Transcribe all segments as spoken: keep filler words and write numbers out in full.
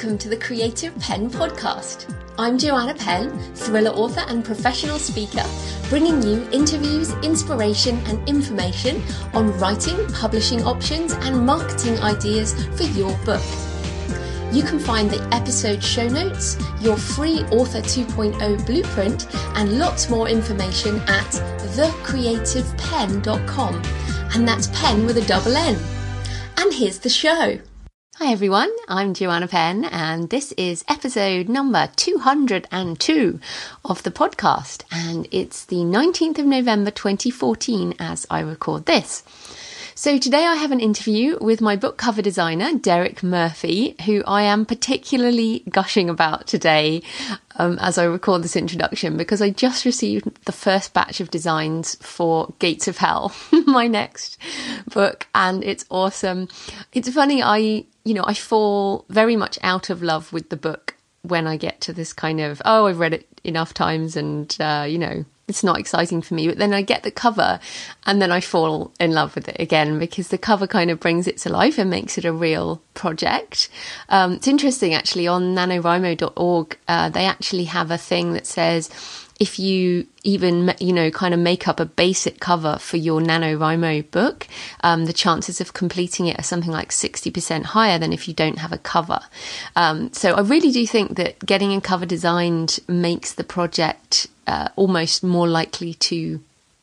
welcome to the Creative Penn podcast. I'm Joanna Penn, thriller author and professional speaker, bringing you interviews, inspiration and information on writing, publishing options and marketing ideas for your book. You can find the episode show notes, your free Author two point oh blueprint and lots more information at the creative penn dot com, and that's Penn with a double N. And here's the show. Hi everyone, I'm Joanna Penn and this is episode number two hundred two of the podcast, and it's the nineteenth of November twenty fourteen as I record this. So today I have an interview with my book cover designer, Derek Murphy, who I am particularly gushing about today um, as I record this introduction, because I just received the first batch of designs for Gates of Hell, my next book, and it's awesome. It's funny, I, you know, I fall very much out of love with the book when I get to this kind of, oh, I've read it enough times and, uh, you know, it's not exciting for me. But then I get the cover and then I fall in love with it again, because the cover kind of brings it to life and makes it a real project. Um, it's interesting, actually, on NaNoWriMo dot org, uh, they actually have a thing that says, if you even, you know, kind of make up a basic cover for your NaNoWriMo book, um, the chances of completing it are something like sixty percent higher than if you don't have a cover. Um, so I really do think that getting a cover designed makes the project uh, almost more likely to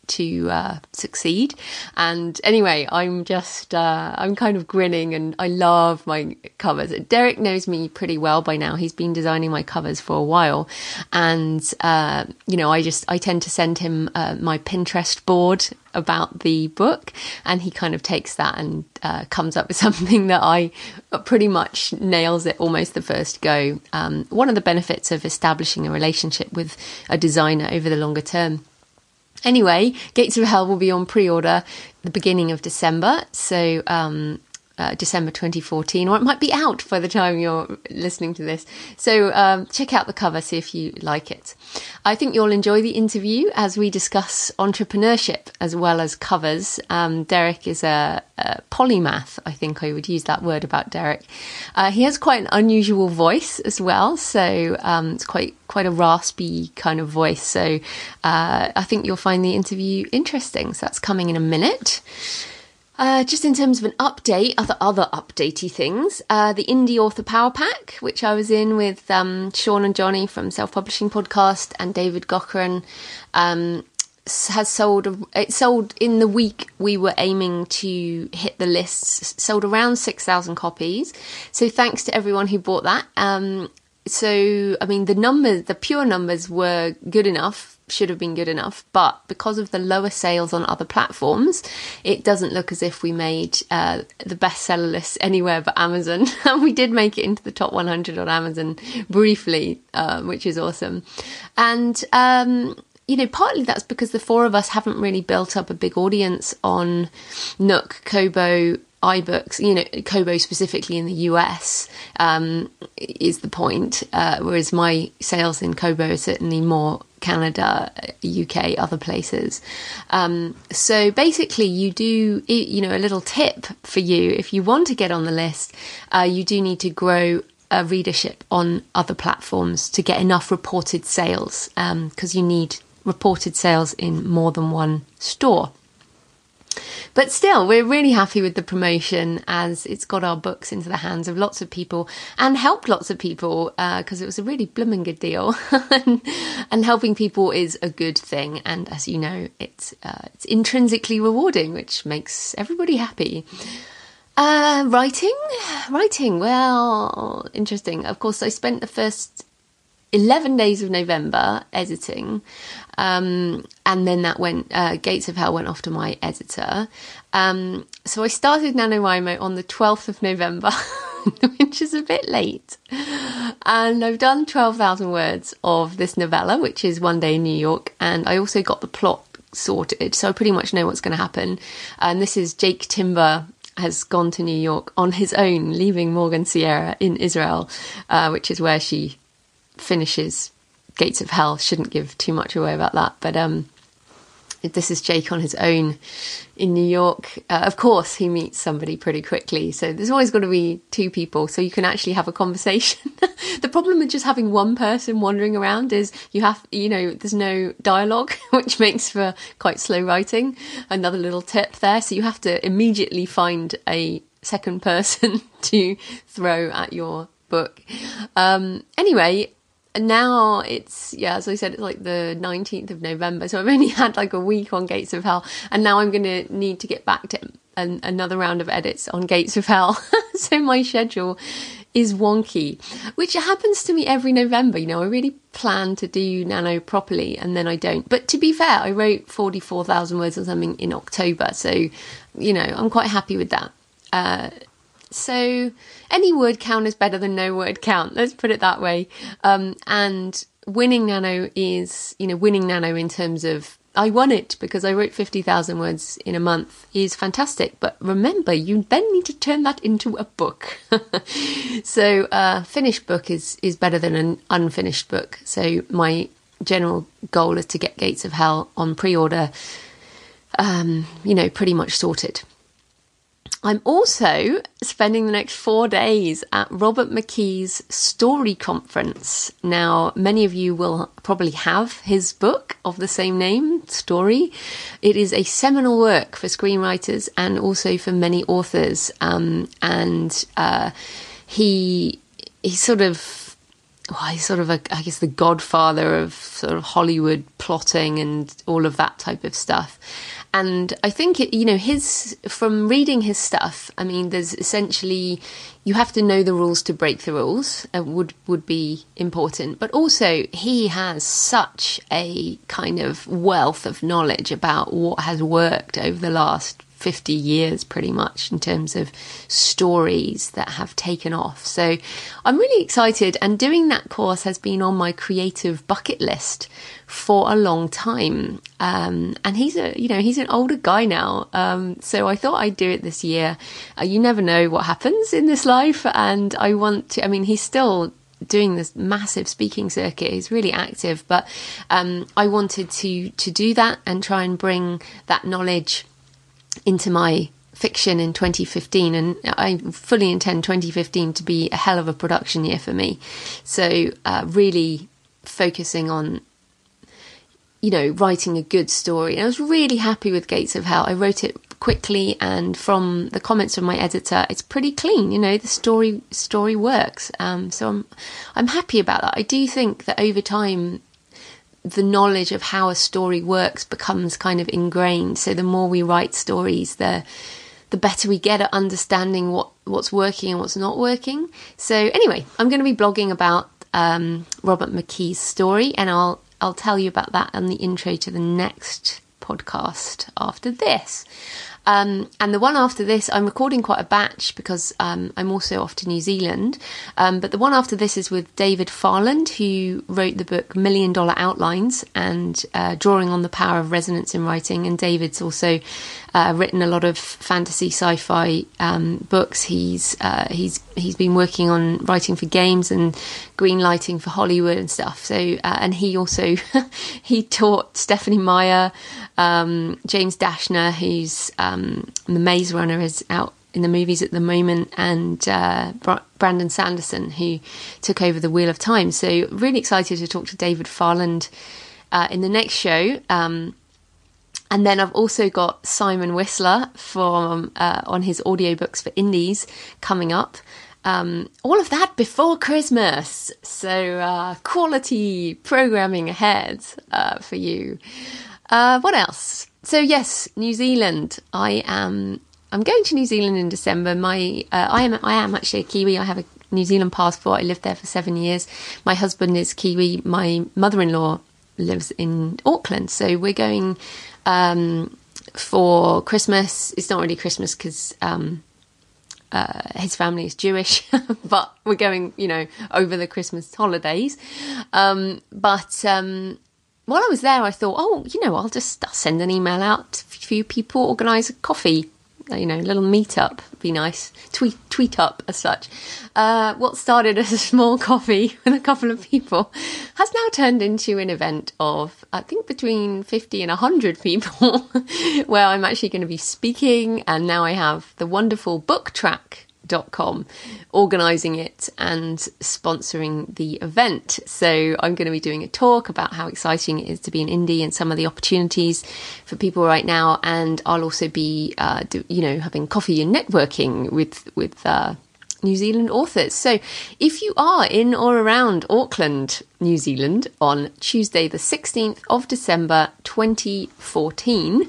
to uh, succeed. And anyway, I'm just, uh, I'm kind of grinning and I love my covers. Derek knows me pretty well by now. He's been designing my covers for a while. And, uh, you know, I just, I tend to send him uh, my Pinterest board about the book, and he kind of takes that and uh, comes up with something that I pretty much nails it almost the first go. Um, one of the benefits of establishing a relationship with a designer over the longer term. Anyway, Gates of Hell will be on pre-order the beginning of December, so um, uh, December twenty fourteen, or it might be out by the time you're listening to this. So um, check out the cover, see if you like it. I think you'll enjoy the interview as we discuss entrepreneurship as well as covers. Um, Derek is a, a polymath, I think I would use that word about Derek. Uh, he has quite an unusual voice as well, so um, it's quite quite a raspy kind of voice. So uh, I think you'll find the interview interesting. So that's coming in a minute. Uh, just in terms of an update, other other updatey things, uh, the Indie Author Power Pack, which I was in with um, Sean and Johnny from Self Publishing Podcast and David Gochran, um, has sold, it sold in the week we were aiming to hit the lists, sold around six thousand copies. So thanks to everyone who bought that. Um, so, I mean, the numbers, the pure numbers were good enough, should have been good enough, but because of the lower sales on other platforms, it doesn't look as if we made uh, the bestseller list anywhere but Amazon. And we did make it into the top one hundred on Amazon briefly, uh, which is awesome. And, um, you know, partly that's because the four of us haven't really built up a big audience on Nook, Kobo, iBooks, you know, Kobo specifically in the U S um, is the point, uh, whereas my sales in Kobo are certainly more Canada, U K, other places. Um, so basically you do, you know, a little tip for you, if you want to get on the list, uh, you do need to grow a readership on other platforms to get enough reported sales, because um, you need reported sales in more than one store. But still, we're really happy with the promotion, as it's got our books into the hands of lots of people and helped lots of people, because uh, it was a really blooming good deal. and, and helping people is a good thing. And as you know, it's uh, it's intrinsically rewarding, which makes everybody happy. Uh, writing? Writing, well, interesting. Of course, I spent the first eleven days of November editing, um, and then that went, uh, Gates of Hell went off to my editor. Um, so I started NaNoWriMo on the twelfth of November, which is a bit late. And I've done twelve thousand words of this novella, which is One Day in New York. And I also got the plot sorted, so I pretty much know what's going to happen. And this is Jake Timber has gone to New York on his own, leaving Morgan Sierra in Israel, uh, which is where she finishes Gates of Hell. Shouldn't give too much away about that, but um this is Jake on his own in New York. Uh, of course, he meets somebody pretty quickly. So there's always got to be two people so you can actually have a conversation. The problem with just having one person wandering around is you have, you know, there's no dialogue, which makes for quite slow writing. Another little tip there. So you have to immediately find a second person to throw at your book. Um, anyway, now it's, yeah, as I said, it's like the nineteenth of November. So I've only had like a week on Gates of Hell. And now I'm going to need to get back to an, another round of edits on Gates of Hell. So my schedule is wonky, which happens to me every November. You know, I really plan to do Nano properly and then I don't. But to be fair, I wrote forty-four thousand words or something in October. So, you know, I'm quite happy with that. Uh, So any word count is better than no word count. Let's put it that way. Um, and winning Nano is, you know, winning Nano in terms of, I won it because I wrote fifty thousand words in a month is fantastic. But remember, you then need to turn that into a book. So a finished book is, is better than an unfinished book. So my general goal is to get Gates of Hell on pre-order, um, you know, pretty much sorted. I'm also spending the next four days at Robert McKee's Story Conference. Now, many of you will probably have his book of the same name, Story. It is a seminal work for screenwriters and also for many authors. Um, and uh, he he's sort of, well, he's sort of, a, I guess, the godfather of sort of Hollywood plotting and all of that type of stuff. And I think, it, you know, his, from reading his stuff, I mean, there's essentially, you have to know the rules to break the rules, uh, would, would be important. But also, he has such a kind of wealth of knowledge about what has worked over the last fifty years, pretty much, in terms of stories that have taken off. So I'm really excited. And doing that course has been on my creative bucket list for a long time. Um, and he's a, you know, he's an older guy now. Um, so I thought I'd do it this year. Uh, you never know what happens in this life. And I want to, I mean, he's still doing this massive speaking circuit. He's really active, but, um, I wanted to, to do that and try and bring that knowledge into my fiction in twenty fifteen, and I fully intend twenty fifteen to be a hell of a production year for me. So uh, really focusing on, you know, writing a good story. And I was really happy with Gates of Hell. I wrote it quickly, and from the comments from my editor, it's pretty clean. You know, the story story works. Um, so I'm I'm happy about that. I do think that over time, the knowledge of how a story works becomes kind of ingrained. So the more we write stories, the the better we get at understanding what, what's working and what's not working. So anyway, I'm going to be blogging about um, Robert McKee's story, and I'll I'll tell you about that on the intro to the next podcast after this. Um, and the one after this, I'm recording quite a batch because um, I'm also off to New Zealand. Um, but the one after this is with David Farland, who wrote the book Million Dollar Outlines and uh, Drawing on the Power of Resonance in Writing. And David's also uh, written a lot of fantasy sci-fi um, books. He's uh, he's he's been working on writing for games and green lighting for Hollywood and stuff. So uh, and he also he taught Stephanie Meyer, um, James Dashner, who's um, the Maze Runner, is out in the movies at the moment, and uh, Brandon Sanderson, who took over the Wheel of Time. So really excited to talk to David Farland uh, in the next show. Um, and then I've also got Simon Whistler from uh, on his audiobooks for indies coming up. Um, all of that before Christmas. So uh, quality programming ahead uh, for you. Uh, what else? So yes, New Zealand. I am. I'm going to New Zealand in December. My uh, I am. I am actually a Kiwi. I have a New Zealand passport. I lived there for seven years. My husband is Kiwi. My mother-in-law lives in Auckland. So we're going um, for Christmas. It's not really Christmas because um, uh, his family is Jewish, but we're going, you know, over the Christmas holidays. Um, but um, while I was there, I thought, oh, you know, I'll just I'll send an email out to a few people, organise a coffee you know, a little meet-up would be nice. Tweet, tweet up as such. Uh, what started as a small coffee with a couple of people has now turned into an event of, I think, between fifty and one hundred people, where I'm actually going to be speaking. And now I have the wonderful book track dot com organising it and sponsoring the event. So I'm going to be doing a talk about how exciting it is to be an indie and some of the opportunities for people right now. And I'll also be, uh, do, you know, having coffee and networking with with uh, New Zealand authors. So if you are in or around Auckland, New Zealand, on Tuesday the sixteenth of December twenty fourteen,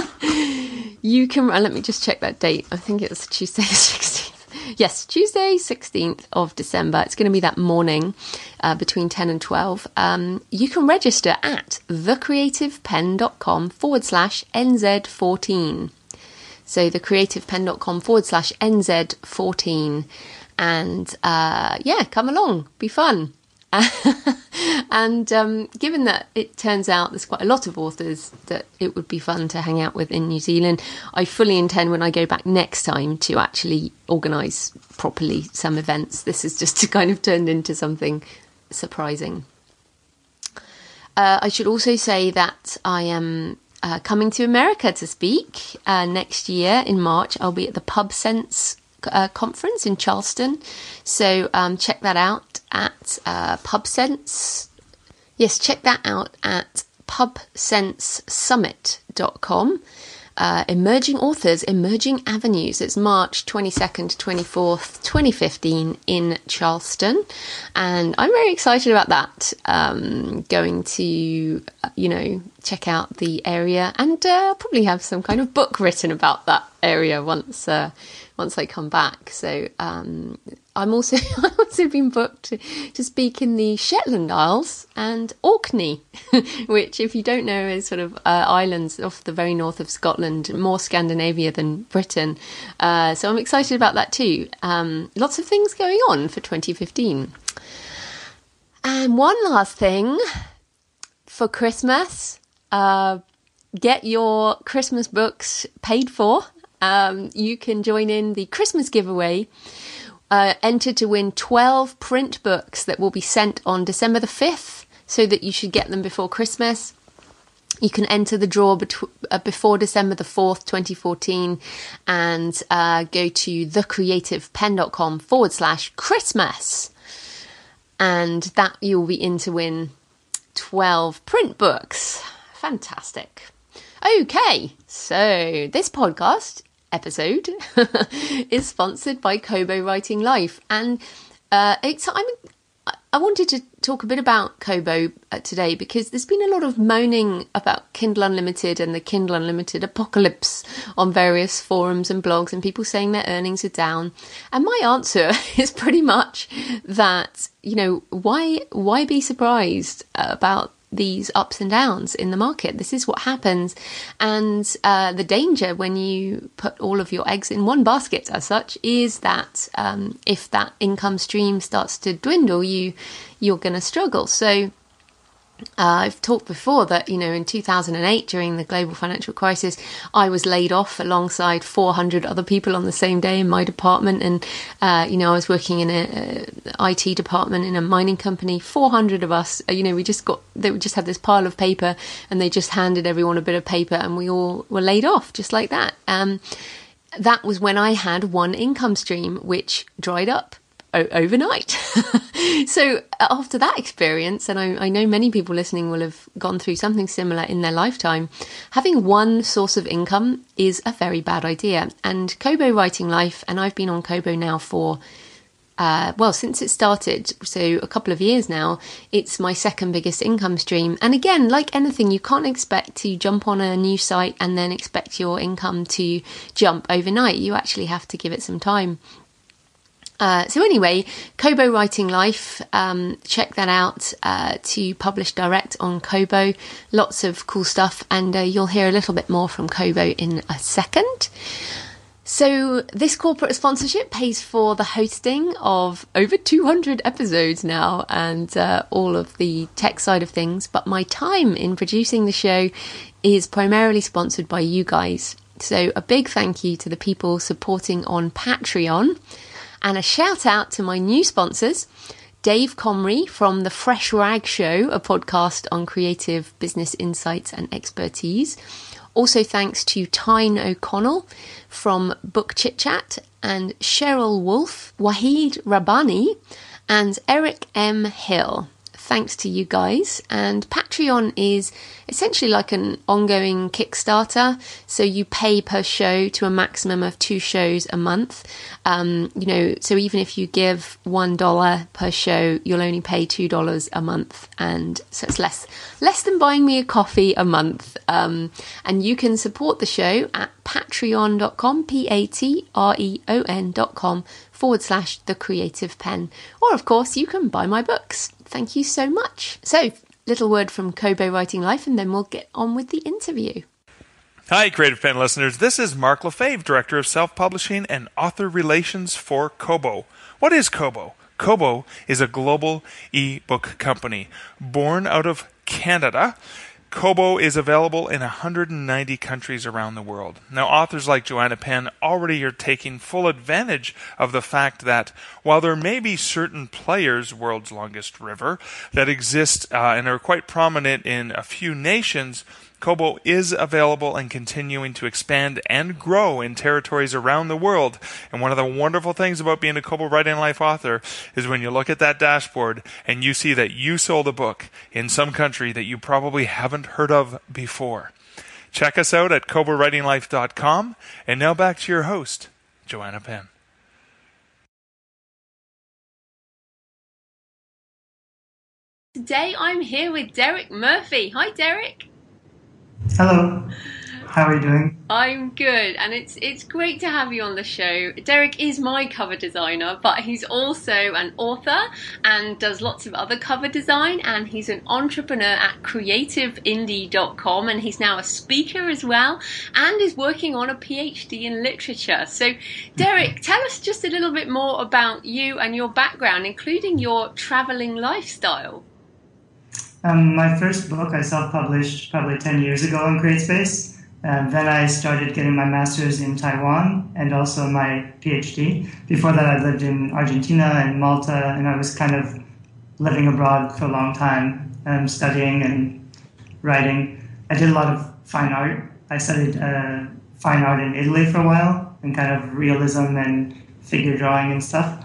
you can, uh, let me just check that date. I think it was Tuesday the sixteenth. Yes, Tuesday, sixteenth of December. It's going to be that morning uh, between ten and twelve. Um, you can register at thecreativepen.com forward slash NZ14. So thecreativepen.com forward slash NZ14. And uh, yeah, come along, be fun. And um, given that it turns out there's quite a lot of authors that it would be fun to hang out with in New Zealand, I fully intend when I go back next time to actually organise properly some events. This has just kind of turned into something surprising. Uh, I should also say that I am uh, coming to America to speak uh, next year in March. I'll be at the PubSense Uh, conference in Charleston, so um, check that out at uh, PubSense. Yes, check that out at pub sense summit dot com. Uh, Emerging Authors, Emerging Avenues. It's March twenty-second to twenty-fourth, twenty fifteen in Charleston. And I'm very excited about that. Um, going to, you know, check out the area and uh, probably have some kind of book written about that area once uh, once I come back. So um, I'm also I've also been booked to, to speak in the Shetland Isles and Orkney, which, if you don't know, is sort of uh, islands off the very north of Scotland, more Scandinavia than Britain. Uh, so I'm excited about that too. Um, lots of things going on for twenty fifteen. And one last thing for Christmas, uh, get your Christmas books paid for. Um, you can join in the Christmas giveaway. Uh, enter to win twelve print books that will be sent on December the fifth, so that you should get them before Christmas. You can enter the draw bet- uh, before December the fourth, twenty fourteen, and uh, go to thecreativepen.com forward slash Christmas. And that you'll be in to win twelve print books. Fantastic. Okay, so this podcast episode is sponsored by Kobo Writing Life, and uh, it's, I'm, I wanted to talk a bit about Kobo uh, today because there's been a lot of moaning about Kindle Unlimited and the Kindle Unlimited apocalypse on various forums and blogs, and people saying their earnings are down. And my answer is pretty much that, you know, why why be surprised about these ups and downs in the market? This is what happens. And uh, the danger when you put all of your eggs in one basket as such is that um, if that income stream starts to dwindle, you, you're going to struggle. So Uh, I've talked before that, you know, in two thousand eight, during the global financial crisis, I was laid off alongside four hundred other people on the same day in my department. And, uh, you know, I was working in a, a I T department in a mining company. four hundred of us, you know, we just got, they just had this pile of paper and they just handed everyone a bit of paper and we all were laid off just like that. Um, that was when I had one income stream, which dried up overnight. So after that experience, and I, I know many people listening will have gone through something similar in their lifetime, having one source of income is a very bad idea. And Kobo Writing Life, and I've been on Kobo now for uh well since it started, so a couple of years now, it's my second biggest income stream. And again, like anything, you can't expect to jump on a new site and then expect your income to jump overnight. You actually have to give it some time. Uh, so anyway, Kobo Writing Life, um, check that out, uh, to publish direct on Kobo. Lots of cool stuff, and uh, you'll hear a little bit more from Kobo in a second. So this corporate sponsorship pays for the hosting of over two hundred episodes now, and uh, all of the tech side of things. But my time in producing the show is primarily sponsored by you guys. So a big thank you to the people supporting on Patreon, and a shout out to my new sponsors, Dave Comrie from The Fresh Rag Show, a podcast on creative business insights and expertise. Also thanks to Tyne O'Connell from Book Chit Chat, and Cheryl Wolfe, Wahid Rabbani, and Eric M. Hill. Thanks to you guys. And Patreon is essentially like an ongoing Kickstarter. So you pay per show to a maximum of two shows a month. Um, you know, so even if you give one dollar per show, you'll only pay two dollars a month. And so it's less, less than buying me a coffee a month. Um, and you can support the show at patreon.com, P-A-T-R-E-O-N dot com forward slash The Creative Pen. Or of course, you can buy my books. Thank you so much. So, little word from Kobo Writing Life, and then we'll get on with the interview. Hi, Creative Pen listeners. This is Mark Lefebvre, Director of Self-Publishing and Author Relations for Kobo. What is Kobo? Kobo is a global e-book company born out of Canada. Kobo is available in one hundred ninety countries around the world. Now, authors like Joanna Penn already are taking full advantage of the fact that while there may be certain players, World's Longest River, that exist uh, and are quite prominent in a few nations, Kobo is available and continuing to expand and grow in territories around the world. And one of the wonderful things about being a Kobo Writing Life author is when you look at that dashboard and you see that you sold a book in some country that you probably haven't heard of before. Check us out at kobo writing life dot com. And now back to your host, Joanna Penn. Today I'm here with Derek Murphy. Hi, Derek. Hello. How are you doing? I'm good, and it's it's great to have you on the show. Derek is my cover designer, but he's also an author and does lots of other cover design, and he's an entrepreneur at creative indie dot com, and he's now a speaker as well, and is working on a PhD in literature. So, Derek, tell us just a little bit more about you and your background, including your traveling lifestyle. Um, my first book I self-published probably ten years ago in CreateSpace. Um, then I started getting my master's in Taiwan and also my PhD. Before that, I lived in Argentina and Malta, and I was kind of living abroad for a long time, um, studying and writing. I did a lot of fine art. I studied uh, fine art in Italy for a while, and kind of realism and figure drawing and stuff.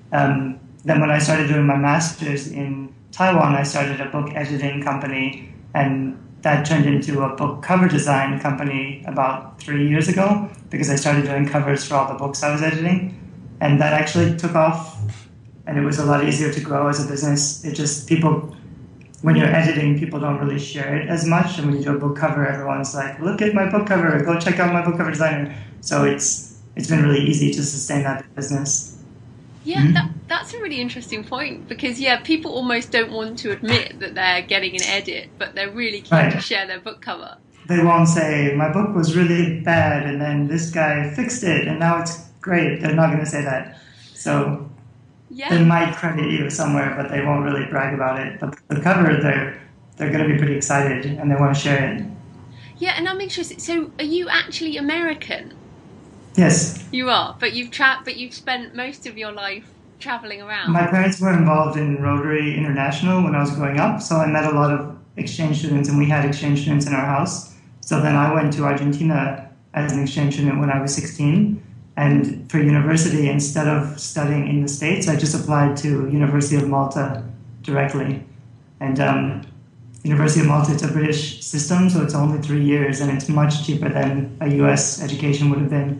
Um, then when I started doing my master's in Taiwan, I started a book editing company, and that turned into a book cover design company about three years ago because I started doing covers for all the books I was editing. And that actually took off, and it was a lot easier to grow as a business. It just, people, when you're editing, people don't really share it as much. And when you do a book cover, everyone's like, look at my book cover, go check out my book cover designer. So it's it's been really easy to sustain that business. Yeah, mm-hmm. that, that's a really interesting point because, yeah, people almost don't want to admit that they're getting an edit, but they're really keen right. to share their book cover. They won't say, my book was really bad, and then this guy fixed it, and now it's great. They're not going to say that. So yeah. They might credit you somewhere, but they won't really brag about it. But the cover, they're, they're going to be pretty excited, and they want to share it. Yeah, and I'm interested. So are you actually American? Yes. You are, but you've tra- but you've spent most of your life traveling around. My parents were involved in Rotary International when I was growing up, so I met a lot of exchange students, and we had exchange students in our house. So then I went to Argentina as an exchange student when I was sixteen, and for university, instead of studying in the States, I just applied to University of Malta directly. And um, University of Malta, it's a British system, so it's only three years, and it's much cheaper than a U S education would have been.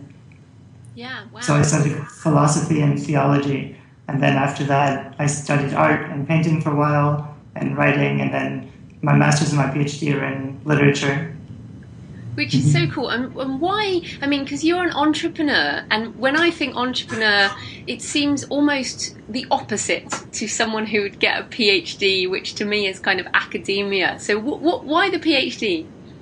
Yeah, wow. So I studied philosophy and theology, and then after that I studied art and painting for a while, and writing, and then my master's and my PhD are in literature. Which is so cool. And, and why, I mean, because you're an entrepreneur, and when I think entrepreneur, it seems almost the opposite to someone who would get a PhD, which to me is kind of academia. So what, what, why the PhD?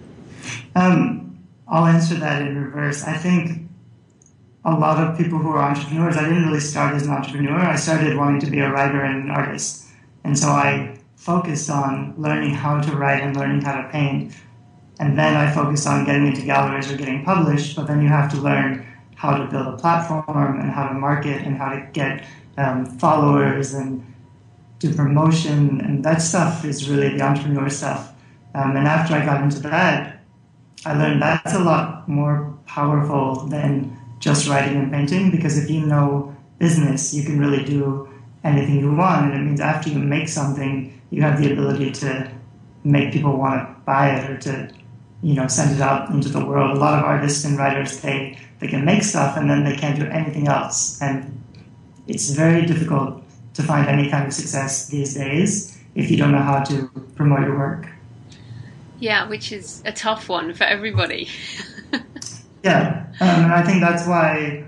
Um, I'll answer that in reverse. I think a lot of people who are entrepreneurs, I didn't really start as an entrepreneur. I started wanting to be a writer and an artist. And so I focused on learning how to write and learning how to paint. and then I focus on getting into galleries or getting published, but then you have to learn how to build a platform and how to market and how to get um, followers and do promotion, and that stuff is really the entrepreneur stuff. Um, and after I got into that, I learned that's a lot more powerful than just writing and painting, because if you know business, you can really do anything you want, and it means after you make something, you have the ability to make people want to buy it or to, you know, send it out into the world. A lot of artists and writers, they, they can make stuff and then they can't do anything else. And it's very difficult to find any kind of success these days if you don't know how to promote your work. Yeah, which is a tough one for everybody. Yeah, um, and I think that's why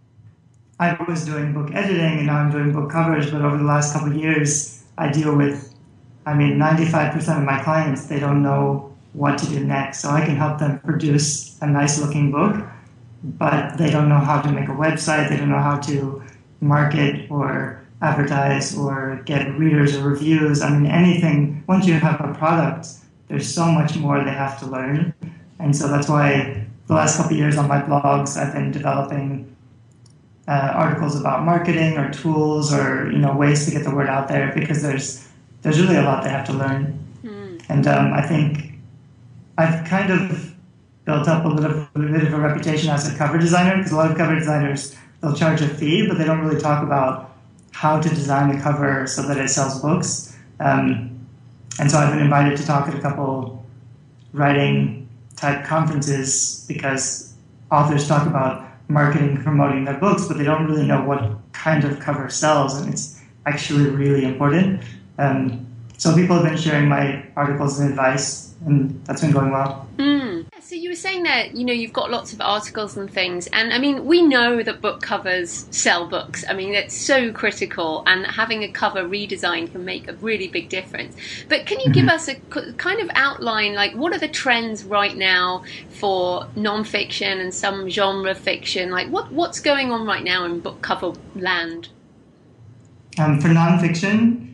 I was doing book editing and now I'm doing book covers, but over the last couple of years, I deal with, I mean, ninety-five percent of my clients, they don't know what to do next. So I can help them produce a nice looking book, but they don't know how to make a website, they don't know how to market or advertise or get readers or reviews. I mean, anything. Once you have a product, there's so much more they have to learn. And so that's why the last couple of years on my blogs, I've been developing uh, articles about marketing or tools or, you know, ways to get the word out there, because there's there's really a lot they have to learn. Mm. And um, I think I've kind of built up a little a bit of a reputation as a cover designer, because a lot of cover designers, they'll charge a fee, but they don't really talk about how to design a cover so that it sells books. Um, and so I've been invited to talk at a couple writing type conferences, because authors talk about marketing and promoting their books, but they don't really know what kind of cover sells, and it's actually really important. Um, so people have been sharing my articles and advice, and that's been going well. Mm. So you were saying that, you know, you've got lots of articles and things, and I mean, we know that book covers sell books. I mean, it's so critical, and having a cover redesign can make a really big difference. But can you mm-hmm. give us a kind of outline, like what are the trends right now for non-fiction and some genre fiction? Like what what's going on right now in book cover land? Um, for non-fiction,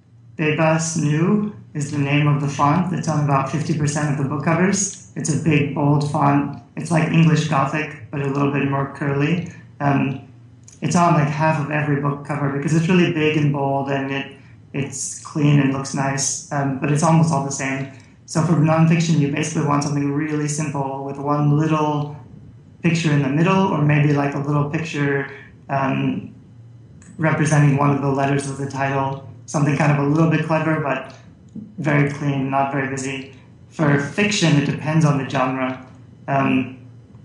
Bebas New is the name of the font that's on about fifty percent of the book covers. It's a big, bold font. It's like English Gothic, but a little bit more curly. Um, it's on like half of every book cover because it's really big and bold, and it it's clean and looks nice, um, but it's almost all the same. So for nonfiction, you basically want something really simple with one little picture in the middle, or maybe like a little picture um, representing one of the letters of the title. Something kind of a little bit clever, but very clean, not very busy. For fiction, it depends on the genre. Um,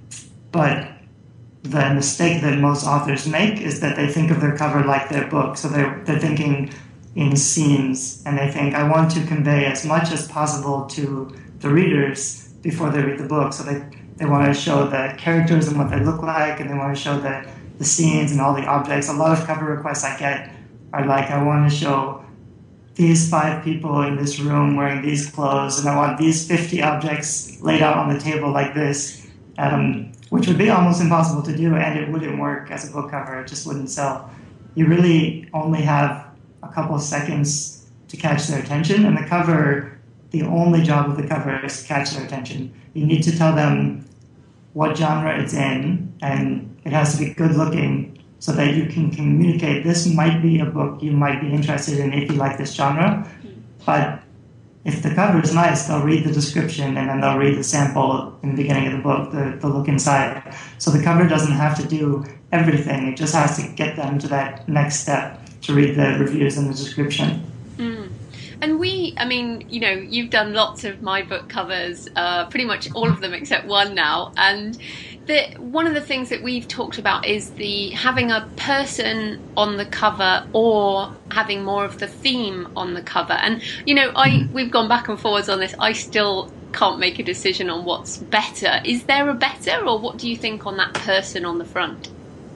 but the mistake that most authors make is that they think of their cover like their book. So they're, they're thinking in scenes, and they think, I want to convey as much as possible to the readers before they read the book. So they, they want to show the characters and what they look like, and they want to show the, the scenes and all the objects. A lot of cover requests I get are like, I want to show these five people in this room wearing these clothes, and I want these fifty objects laid out on the table like this, um, which would be almost impossible to do, and it wouldn't work as a book cover. It just wouldn't sell. You really only have a couple of seconds to catch their attention, and the cover, the only job of the cover is to catch their attention. You need to tell them what genre it's in, and it has to be good looking, so that you can communicate, this might be a book you might be interested in if you like this genre. But if the cover is nice, they'll read the description, and then they'll read the sample in the beginning of the book, the, the look inside. So the cover doesn't have to do everything. It just has to get them to that next step, to read the reviews and the description. Mm. And we, I mean, you know, you've done lots of my book covers, uh, pretty much all of them except one now, and the, one of the things that we've talked about is the having a person on the cover or having more of the theme on the cover. And, you know, I we've gone back and forwards on this. I still can't make a decision on what's better. Is there a better, or what do you think on that person on the front?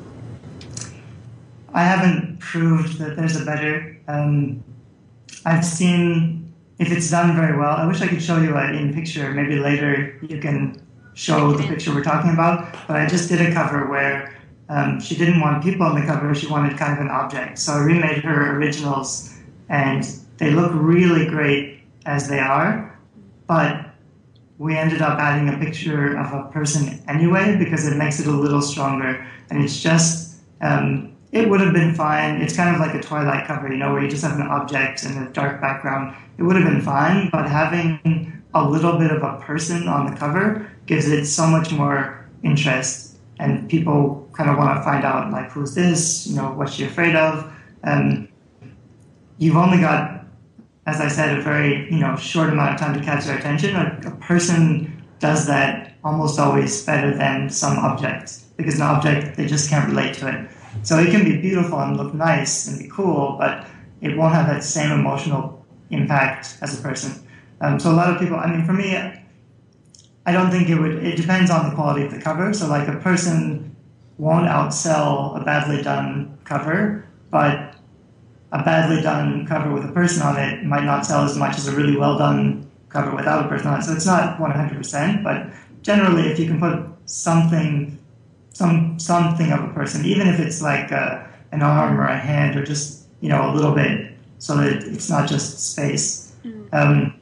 I haven't proved that there's a better. Um, I've seen, if it's done very well, I wish I could show you an in picture. Maybe later you can show the picture we're talking about, but I just did a cover where um, she didn't want people on the cover, she wanted kind of an object. So I remade her originals, and they look really great as they are, but we ended up adding a picture of a person anyway because it makes it a little stronger. And it's just, um, it would have been fine. It's kind of like a Twilight cover, you know, where you just have an object and a dark background. It would have been fine, but having a little bit of a person on the cover gives it so much more interest, and people kind of want to find out, like, who's this, you know, what's she afraid of? Um, you've only got, as I said, a very, you know, short amount of time to catch their attention. A, a person does that almost always better than some object, because an object, they just can't relate to it. So it can be beautiful and look nice and be cool, but it won't have that same emotional impact as a person. Um, so a lot of people, I mean, for me, I don't think it would, it depends on the quality of the cover. So like a person won't outsell a badly done cover, but a badly done cover with a person on it might not sell as much as a really well done cover without a person on it. So it's not one hundred percent, but generally if you can put something, some something of a person, even if it's like a, an arm or a hand or just, you know, a little bit, so that it's not just space. Um,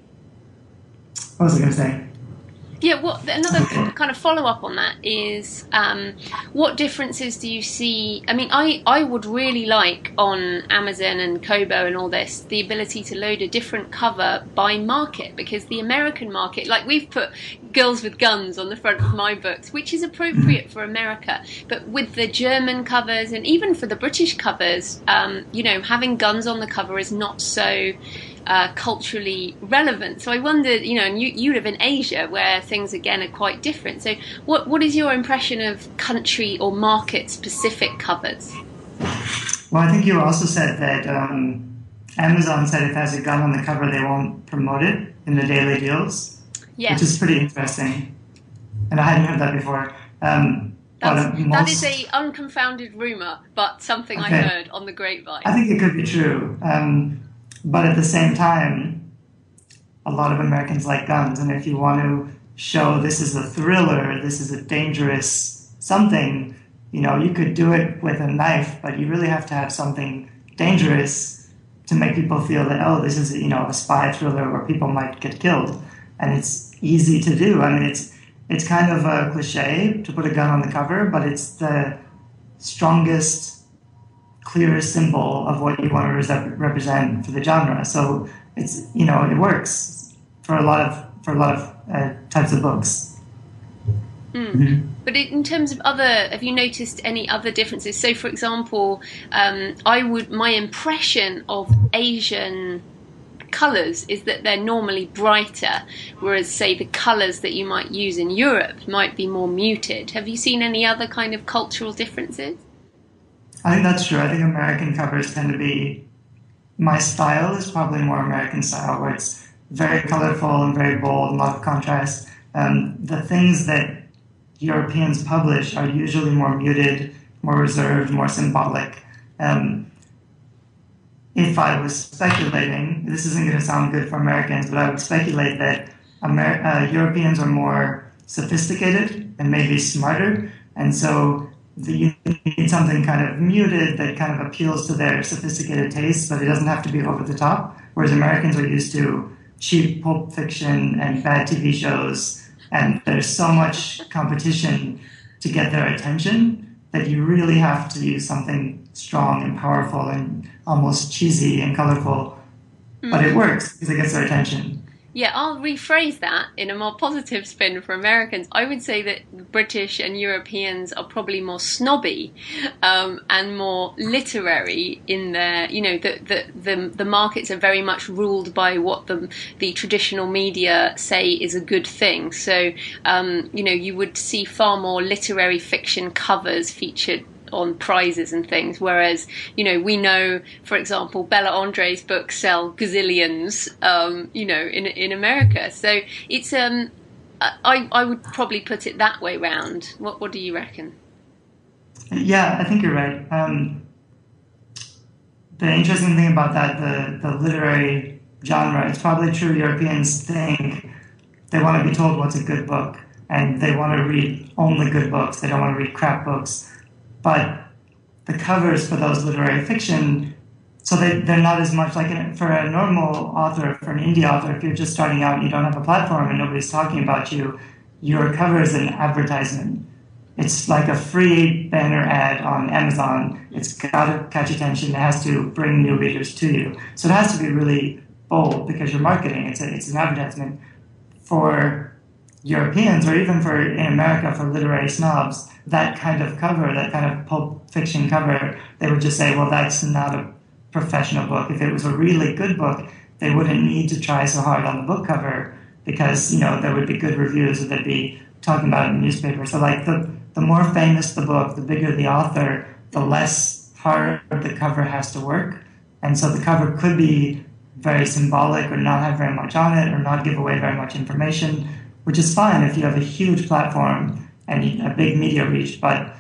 what was I going to say? Yeah, what another kind of follow-up on that is, um, what differences do you see? I mean, I, I would really like on Amazon and Kobo and all this, the ability to load a different cover by market, because the American market, like we've put Girls with Guns on the front of my books, which is appropriate for America, but with the German covers and even for the British covers, um, you know, having guns on the cover is not so... Uh, culturally relevant. So I wondered, you know, and you, you live in Asia where things again are quite different. So what what is your impression of country or market specific covers? Well, I think you also said that um, Amazon said if it has a gun on the cover, they won't promote it in the daily deals, yes. Which is pretty interesting. And I hadn't heard that before. Um, That's, most, that is a unconfounded rumour, but something okay. I heard on the grapevine. I think it could be true. Um, But at the same time, a lot of Americans like guns. And if you want to show this is a thriller, this is a dangerous something, you know, you could do it with a knife, but you really have to have something dangerous to make people feel that, oh, this is, you know, a spy thriller where people might get killed. And it's easy to do. I mean, it's it's kind of a cliche to put a gun on the cover, but it's the strongest, clearest symbol of what you want to represent for the genre. So it's, you know, it works for a lot of for a lot of uh, types of books. Mm. Mm-hmm. But in terms of other, have you noticed any other differences? So, for example, um, I would my impression of Asian colours is that they're normally brighter, whereas, say, the colours that you might use in Europe might be more muted. Have you seen any other kind of cultural differences? I think that's true. I think American covers tend to be, my style is probably more American style, where it's very colorful and very bold, a lot of contrast. Um, the things that Europeans publish are usually more muted, more reserved, more symbolic. Um, if I was speculating, this isn't going to sound good for Americans, but I would speculate that Amer- uh, Europeans are more sophisticated and maybe smarter, and so the, you need something kind of muted that kind of appeals to their sophisticated tastes, but it doesn't have to be over the top, whereas Americans are used to cheap pulp fiction and bad T V shows, and there's so much competition to get their attention that you really have to use something strong and powerful and almost cheesy and colorful, mm. but it works because it gets their attention. Yeah, I'll rephrase that in a more positive spin for Americans. I would say that British and Europeans are probably more snobby um, and more literary in their, you know, the, the the the markets are very much ruled by what the the traditional media say is a good thing. So, um, you know, you would see far more literary fiction covers featured on prizes and things, whereas, you know, we know, for example, Bella Andre's books sell gazillions, um, you know, in in America. So it's um, I I would probably put it that way round. What what do you reckon? Yeah, I think you're right. Um, the interesting thing about that, the the literary genre, it's probably true. Europeans think they want to be told what's a good book, and they want to read only good books. They don't want to read crap books. But the covers for those literary fiction so they, they're not as much like an, for a normal author, for an indie author, if you're just starting out and you don't have a platform and nobody's talking about you, your cover is an advertisement. It's like a free banner ad on Amazon. It's got to catch attention. It has to bring new readers to you. So it has to be really bold because you're marketing. It's a, it's an advertisement. For Europeans, or even for in America, for literary snobs, that kind of cover, that kind of pulp fiction cover, they would just say, well, that's not a professional book. If it was a really good book, they wouldn't need to try so hard on the book cover because, you know, there would be good reviews or they'd be talking about it in the newspaper. So, like, the, the more famous the book, the bigger the author, the less hard the cover has to work. And so the cover could be very symbolic or not have very much on it or not give away very much information, which is fine if you have a huge platform and a big media reach. But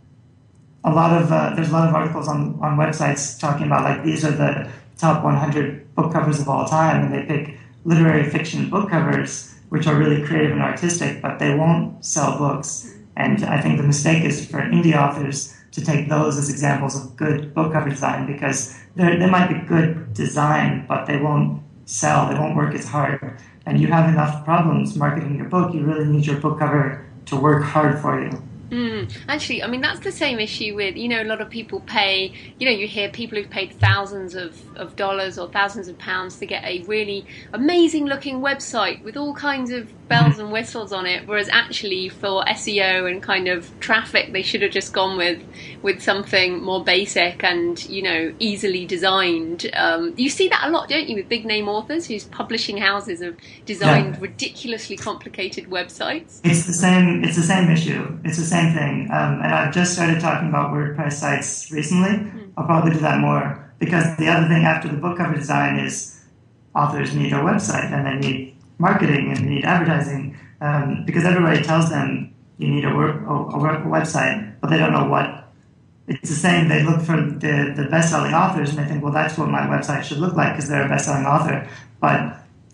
a lot of uh, there's a lot of articles on, on websites talking about, like, these are the top one hundred book covers of all time, and they pick literary fiction book covers, which are really creative and artistic, but they won't sell books. And I think the mistake is for indie authors to take those as examples of good book cover design, because they might be good design, but they won't sell, they won't work as hard. And you have enough problems marketing your book, you really need your book cover to work hard for you. Mm, actually, I mean, that's the same issue with, you know, a lot of people pay, you know, you hear people who've paid thousands of, of dollars or thousands of pounds to get a really amazing looking website with all kinds of bells and whistles on it, whereas actually for S E O and kind of traffic, they should have just gone with with something more basic and, you know, easily designed. Um, you see that a lot, don't you, with big name authors whose publishing houses have designed yeah. ridiculously complicated websites? It's the same. It's the same issue. It's the same thing. Um, and I've just started talking about WordPress sites recently. Mm. I'll probably do that more, because the other thing after the book cover design is authors need a website and they need marketing and they need advertising, um, because everybody tells them you need a, work, a, a website, but they don't know what. It's the same. They look for the, the best-selling authors and they think, well, that's what my website should look like because they're a best-selling author. But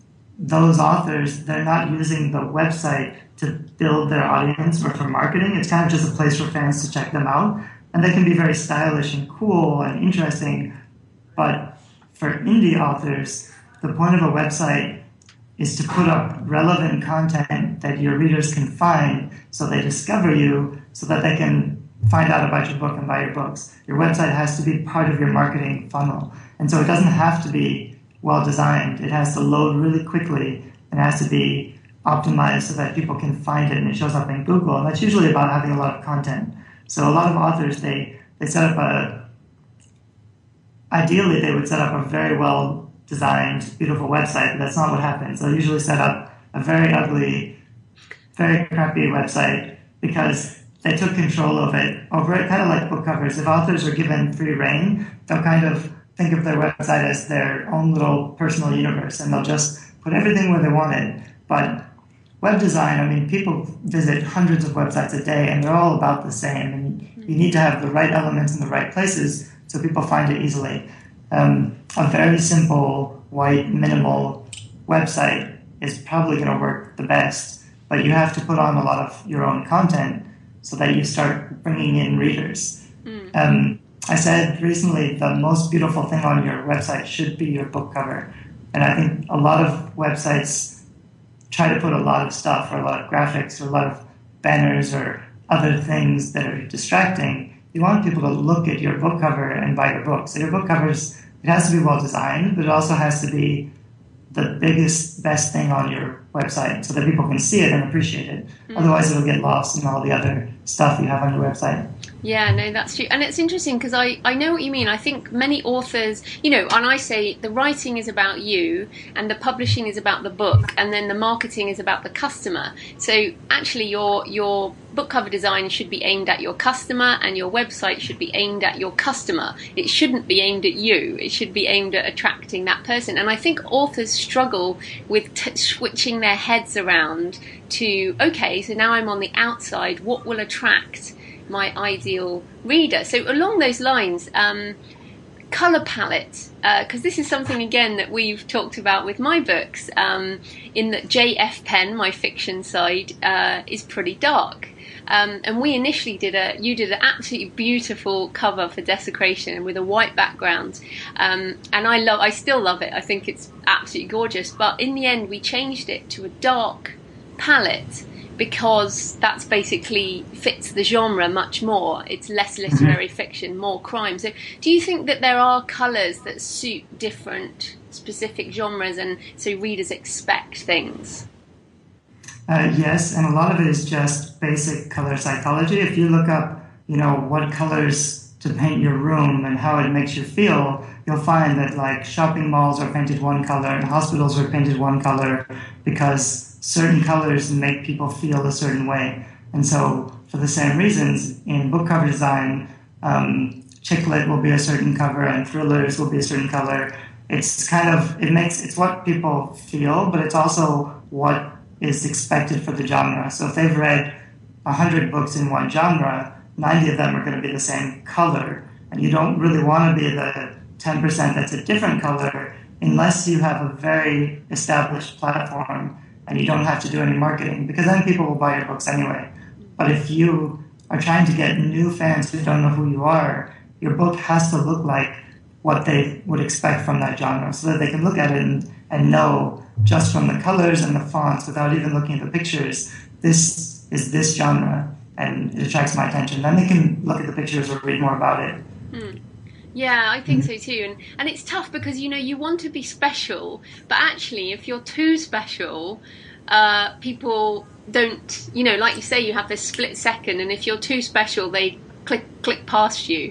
those authors, they're not using the website to build their audience or for marketing. It's kind of just a place for fans to check them out. And they can be very stylish and cool and interesting. But for indie authors, the point of a website is to put up relevant content that your readers can find so they discover you, so that they can find out about your book and buy your books. Your website has to be part of your marketing funnel. And so it doesn't have to be well designed. It has to load really quickly and it has to be optimized so that people can find it and it shows up in Google. And that's usually about having a lot of content. So a lot of authors, they, they set up a, ideally they would set up a very well designed, beautiful website, but that's not what happens. They'll usually set up a very ugly, very crappy website because they took control of it over it, kind of like book covers. If authors are given free reign, they'll kind of think of their website as their own little personal universe, and they'll just put everything where they want it. But web design, I mean, people visit hundreds of websites a day, and they're all about the same. And you need to have the right elements in the right places so people find it easily. Um, a very simple, white, minimal website is probably going to work the best, but you have to put on a lot of your own content so that you start bringing in readers. Mm. Um, I said recently the most beautiful thing on your website should be your book cover. And I think a lot of websites try to put a lot of stuff or a lot of graphics or a lot of banners or other things that are distracting. You want people to look at your book cover and buy your book. So your book covers, it has to be well designed, but it also has to be the biggest, best thing on your website so that people can see it and appreciate it. Mm. Otherwise, it'll get lost in all the other stuff you have on your website. Yeah, no, that's true. And it's interesting because I, I know what you mean. I think many authors, you know, and I say the writing is about you and the publishing is about the book and then the marketing is about the customer. So actually your your book cover design should be aimed at your customer and your website should be aimed at your customer. It shouldn't be aimed at you. It should be aimed at attracting that person. And I think authors struggle with t- switching their heads around to, okay, so now I'm on the outside, what will attract my ideal reader? So along those lines, um, colour palette, because uh, this is something again that we've talked about with my books, um, in that J F Pen, my fiction side, uh, is pretty dark. Um, and we initially did a, you did an absolutely beautiful cover for Desecration with a white background. Um, and I love, I still love it. I think it's absolutely gorgeous. But in the end, we changed it to a dark palette because that's basically fits the genre much more. It's less literary fiction, more crime. So do you think that there are colours that suit different specific genres and so readers expect things? Uh, yes, and a lot of it is just basic color psychology. If you look up, you know, what colors to paint your room and how it makes you feel, you'll find that like shopping malls are painted one color and hospitals are painted one color because certain colors make people feel a certain way. And so for the same reasons, in book cover design, um, chick lit will be a certain cover and thrillers will be a certain color. It's kind of, it makes, it's what people feel, but it's also what is expected for the genre. So if they've read one hundred books in one genre, ninety of them are going to be the same color. And you don't really want to be the ten percent that's a different color unless you have a very established platform and you don't have to do any marketing, because then people will buy your books anyway. But if you are trying to get new fans who don't know who you are, your book has to look like what they would expect from that genre so that they can look at it and, and know just from the colors and the fonts without even looking at the pictures, this is this genre and it attracts my attention. Then they can look at the pictures or read more about it. Hmm. Yeah, I think so too. And and it's tough because, you know, you want to be special, but actually if you're too special, uh, people don't, you know, like you say, you have this split second, and if you're too special, they click click past you.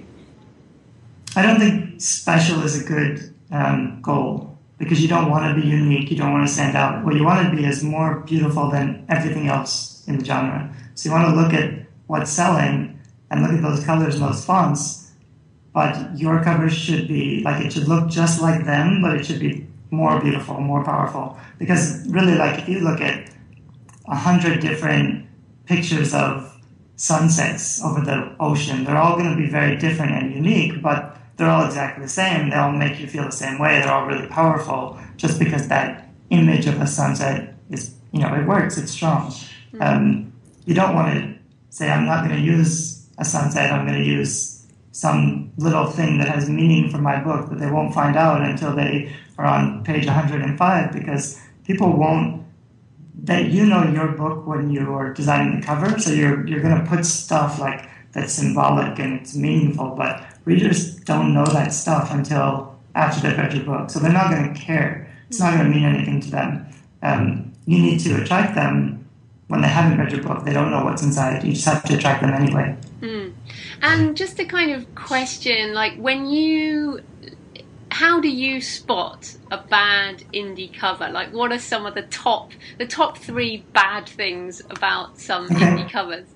I don't think special is a good um, goal because you don't want to be unique, you don't want to stand out. What you want to be is more beautiful than everything else in the genre. So you want to look at what's selling and look at those colors and those fonts, but your covers should be, like, it should look just like them, but it should be more beautiful, more powerful. Because really, like, if you look at a hundred different pictures of sunsets over the ocean, they're all going to be very different and unique, but they're all exactly the same. They all make you feel the same way. They're all really powerful just because that image of a sunset is, you know, it works, it's strong. Mm-hmm. Um, you don't want to say, I'm not going to use a sunset, I'm going to use some little thing that has meaning for my book that they won't find out until they are on page one hundred five, because people won't, that you know your book when you're designing the cover, so you're you're going to put stuff like that's symbolic and it's meaningful, but readers don't know that stuff until after they've read your book, so they're not going to care. It's not going to mean anything to them. Um, you need to attract them when they haven't read your book. They don't know what's inside. You just have to attract them anyway. Mm. And just a kind of question, like when you, how do you spot a bad indie cover? Like what are some of the top, the top three bad things about some okay. indie covers?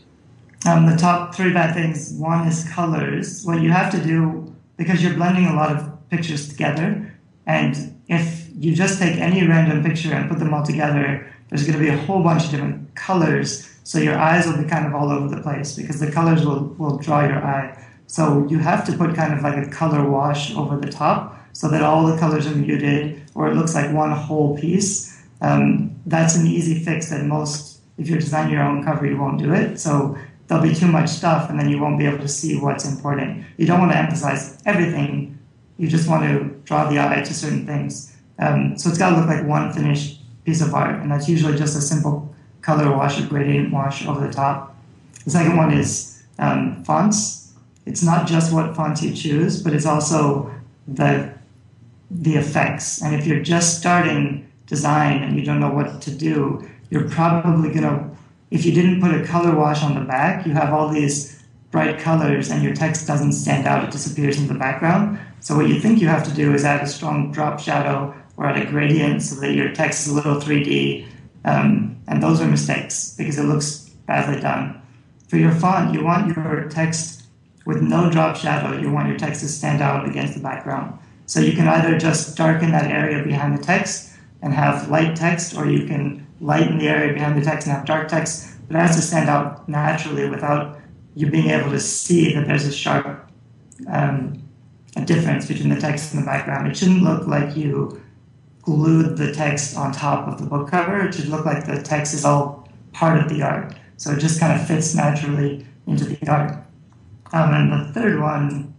Um, the top three bad things, one is colors. What you have to do, because you're blending a lot of pictures together, and if you just take any random picture and put them all together, there's going to be a whole bunch of different colors, so your eyes will be kind of all over the place because the colors will, will draw your eye. So you have to put kind of like a color wash over the top so that all the colors are muted, or it looks like one whole piece. Um, that's an easy fix that most, if you're designing your own cover, you won't do it. So there'll be too much stuff and then you won't be able to see what's important. You don't want to emphasize everything. You just want to draw the eye to certain things. Um, so it's got to look like one finished piece of art, and that's usually just a simple color wash or gradient wash over the top. The second one is um, fonts. It's not just what fonts you choose, but it's also the the effects. And if you're just starting design and you don't know what to do, you're probably going to, if you didn't put a color wash on the back, you have all these bright colors and your text doesn't stand out, it disappears into the background. So what you think you have to do is add a strong drop shadow or add a gradient so that your text is a little three D. Um, and those are mistakes because it looks badly done. For your font, you want your text with no drop shadow. You want your text to stand out against the background. So you can either just darken that area behind the text and have light text, or you can lighten the area behind the text and have dark text, but it has to stand out naturally without you being able to see that there's a sharp um, a difference between the text and the background. It shouldn't look like you glued the text on top of the book cover. It should look like the text is all part of the art. So it just kind of fits naturally into the art. Um, and the third one,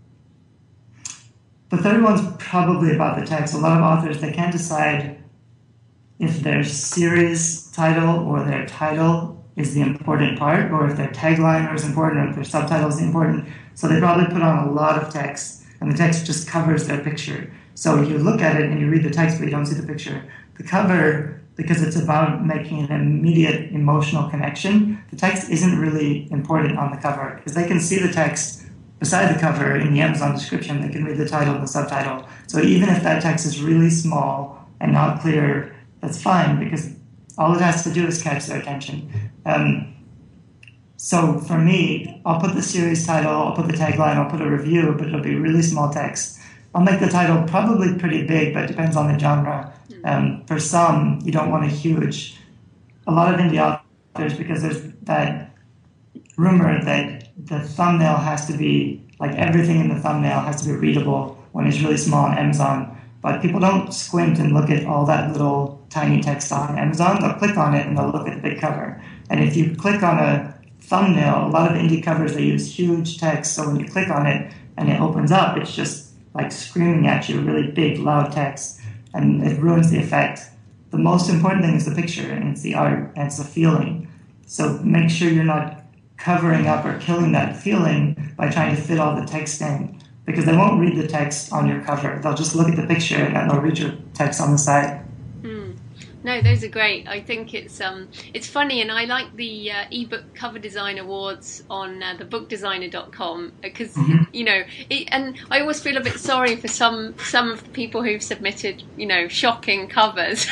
the third one's probably about the text. A lot of authors, they can't decide if their series title or their title is the important part, or if their tagline is important, or if their subtitle is important. So they probably put on a lot of text, and the text just covers their picture. So you look at it and you read the text, but you don't see the picture. The cover, because it's about making an immediate emotional connection, the text isn't really important on the cover, because they can see the text beside the cover in the Amazon description. They can read the title and the subtitle. So even if that text is really small and not clear, that's fine, because all it has to do is catch their attention. Um, so for me, I'll put the series title, I'll put the tagline, I'll put a review, but it'll be really small text. I'll make the title probably pretty big, but it depends on the genre. Um, for some, you don't want a huge... A lot of indie authors, because there's that rumor that the thumbnail has to be, like everything in the thumbnail has to be readable when it's really small on Amazon. But people don't squint and look at all that little tiny text on Amazon. They'll click on it and they'll look at the big cover. And if you click on a thumbnail, a lot of indie covers, they use huge text. So when you click on it and it opens up, it's just like screaming at you, really big, loud text. And it ruins the effect. The most important thing is the picture, and it's the art, and it's the feeling. So make sure you're not covering up or killing that feeling by trying to fit all the text in, because they won't read the text on your cover. They'll just look at the picture and they'll read your text on the side. Mm. No, those are great. I think it's um, it's funny, and I like the uh, ebook cover design awards on uh, the book designer dot com, because mm-hmm. you know, it, and I always feel a bit sorry for some some of the people who've submitted, you know, shocking covers.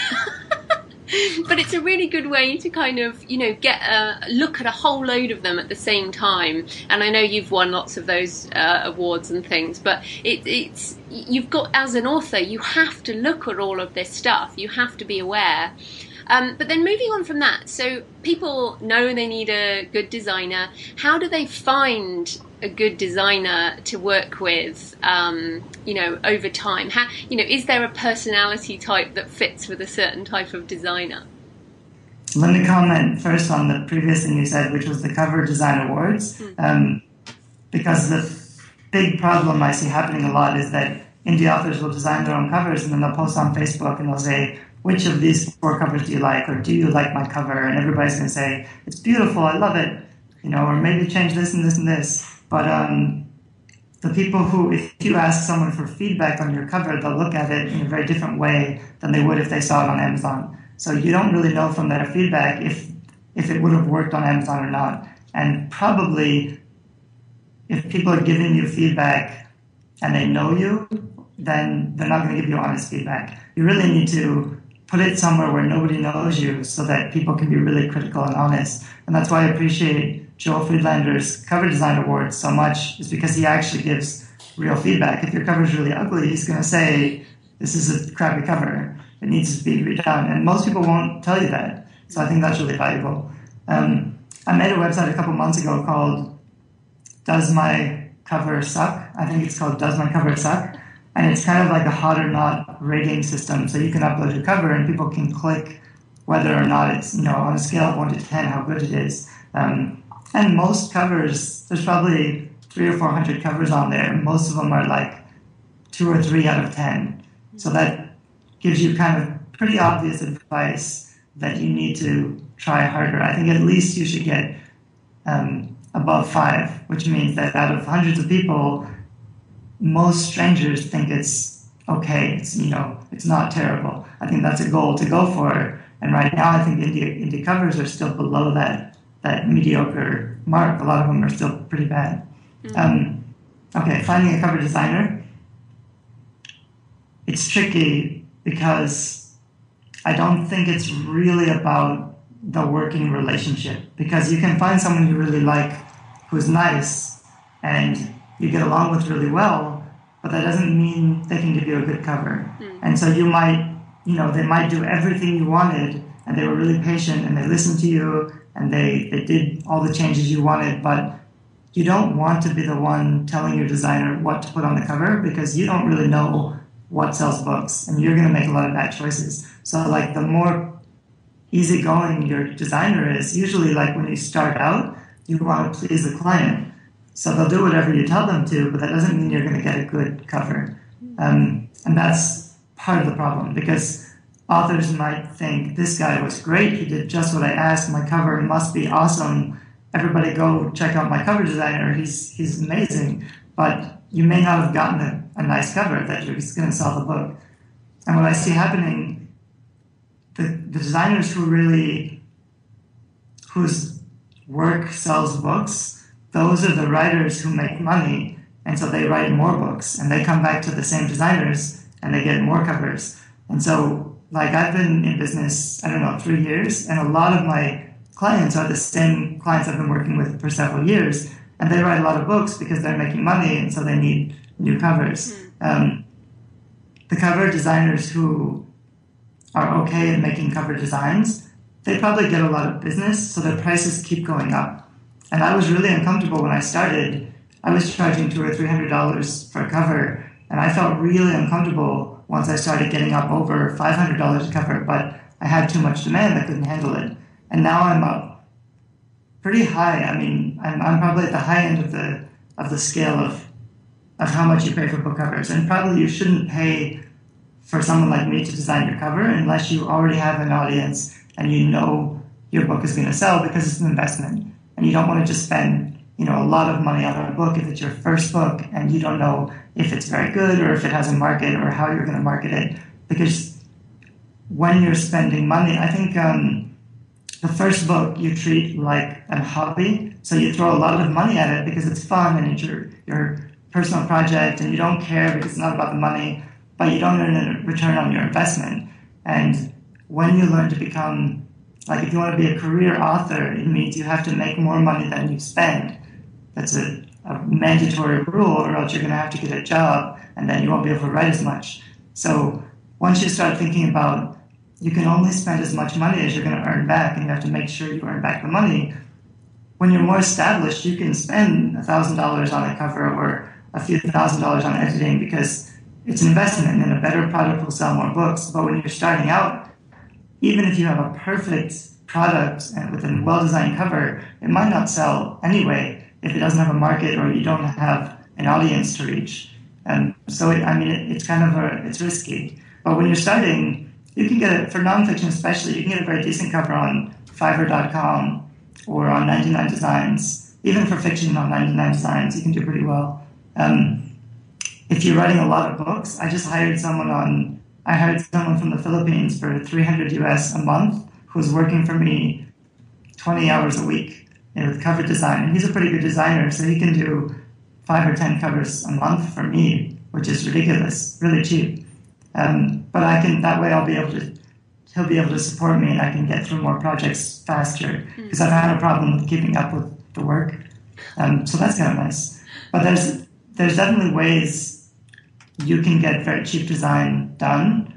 But it's a really good way to kind of, you know, get a look at a whole load of them at the same time. And I know you've won lots of those uh, awards and things, but it, it's you've got, as an author, you have to look at all of this stuff. You have to be aware. Um, but then moving on from that, so people know they need a good designer. How do they find a good designer to work with, um, you know, over time? How, you know, is there a personality type that fits with a certain type of designer? Let me comment first on the previous thing you said, which was the Cover Design Awards. Mm. Um, because the big problem I see happening a lot is that indie authors will design their own covers and then they'll post on Facebook and they'll say, which of these four covers do you like? Or do you like my cover? And everybody's going to say, it's beautiful, I love it. You know, or maybe change this and this and this. But um, the people who, if you ask someone for feedback on your cover, they'll look at it in a very different way than they would if they saw it on Amazon. So you don't really know from their feedback if if it would have worked on Amazon or not. And probably if people are giving you feedback and they know you, then they're not going to give you honest feedback. You really need to put it somewhere where nobody knows you so that people can be really critical and honest. And that's why I appreciate Joel Friedlander's Cover Design Awards so much, is because he actually gives real feedback. If your cover is really ugly, he's going to say, this is a crappy cover. It needs to be redone. And most people won't tell you that. So I think that's really valuable. Um, I made a website a couple months ago called Does My Cover Suck? I think it's called Does My Cover Suck? And it's kind of like a hot or not rating system. So you can upload your cover and people can click whether or not it's, you know, on a scale of one to ten, how good it is. Um, and most covers, there's probably three or four hundred covers on there. Most of them are like two or three out of ten. So that gives you kind of pretty obvious advice that you need to try harder. I think at least you should get um, above five, which means that out of hundreds of people, most strangers think it's okay. It's, you know, it's not terrible. I think that's a goal to go for. And right now, I think indie, indie covers are still below that that mediocre mark. A lot of them are still pretty bad. Mm-hmm. Um, okay, finding a cover designer. It's tricky because I don't think it's really about the working relationship, because you can find someone you really like who's nice and you get along with really well, but that doesn't mean they can give you a good cover. Mm. And so you might, you know, they might do everything you wanted and they were really patient and they listened to you and they, they did all the changes you wanted, but you don't want to be the one telling your designer what to put on the cover, because you don't really know what sells books and you're going to make a lot of bad choices. So like the more easygoing your designer is. Usually, like when you start out, you want to please the client. So they'll do whatever you tell them to, but that doesn't mean you're going to get a good cover. Um, and that's part of the problem, because authors might think, this guy was great, he did just what I asked, my cover must be awesome, everybody go check out my cover designer, he's he's amazing. But you may not have gotten a, a nice cover that you're just going to sell the book. And what I see happening, the, the designers who really, whose work sells books, those are the writers who make money, and so they write more books, and they come back to the same designers, and they get more covers. And so, like, I've been in business, I don't know, three years, and a lot of my clients are the same clients I've been working with for several years, and they write a lot of books because they're making money, and so they need new covers. Mm. Um, the cover designers who are okay at making cover designs, they probably get a lot of business, so their prices keep going up. And I was really uncomfortable when I started. I was charging two or three hundred dollars for a cover, and I felt really uncomfortable once I started getting up over five hundred dollars a cover, but I had too much demand, I couldn't handle it. And now I'm up pretty high. I mean, I'm, I'm probably at the high end of the of the scale of of how much you pay for book covers. And probably you shouldn't pay for someone like me to design your cover unless you already have an audience and you know your book is going to sell, because it's an investment. And you don't want to just spend, you know, a lot of money on a book if it's your first book and you don't know if it's very good or if it has a market or how you're going to market it. Because when you're spending money, I think um, the first book you treat like a hobby. So you throw a lot of money at it because it's fun and it's your, your personal project, and you don't care because it's not about the money, but you don't earn a return on your investment. And when you learn to become, like if you want to be a career author, it means you have to make more money than you spend. That's a, a mandatory rule, or else you're going to have to get a job, and then you won't be able to write as much. So once you start thinking about you can only spend as much money as you're going to earn back, and you have to make sure you earn back the money, when you're more established, you can spend one thousand dollars on a cover or a few thousand dollars on editing because it's an investment and a better product will sell more books. But when you're starting out, even if you have a perfect product and with a well-designed cover, it might not sell anyway if it doesn't have a market or you don't have an audience to reach. And so, it, I mean, it, it's kind of a, it's risky. But when you're starting, you can get it, for nonfiction especially, you can get a very decent cover on Fiverr dot com or on ninety-nine Designs. Even for fiction on ninety-nine Designs, you can do pretty well. Um, if you're writing a lot of books, I just hired someone on, I hired someone from the Philippines for three hundred U S a month who's working for me twenty hours a week, you know, with cover design. And he's a pretty good designer, so he can do five or ten covers a month for me, which is ridiculous, really cheap. Um, but I can, that way I'll be able to, he'll be able to support me and I can get through more projects faster because I've had a problem with keeping up with the work. Um, so that's kind of nice. But there's, there's definitely ways you can get very cheap design done.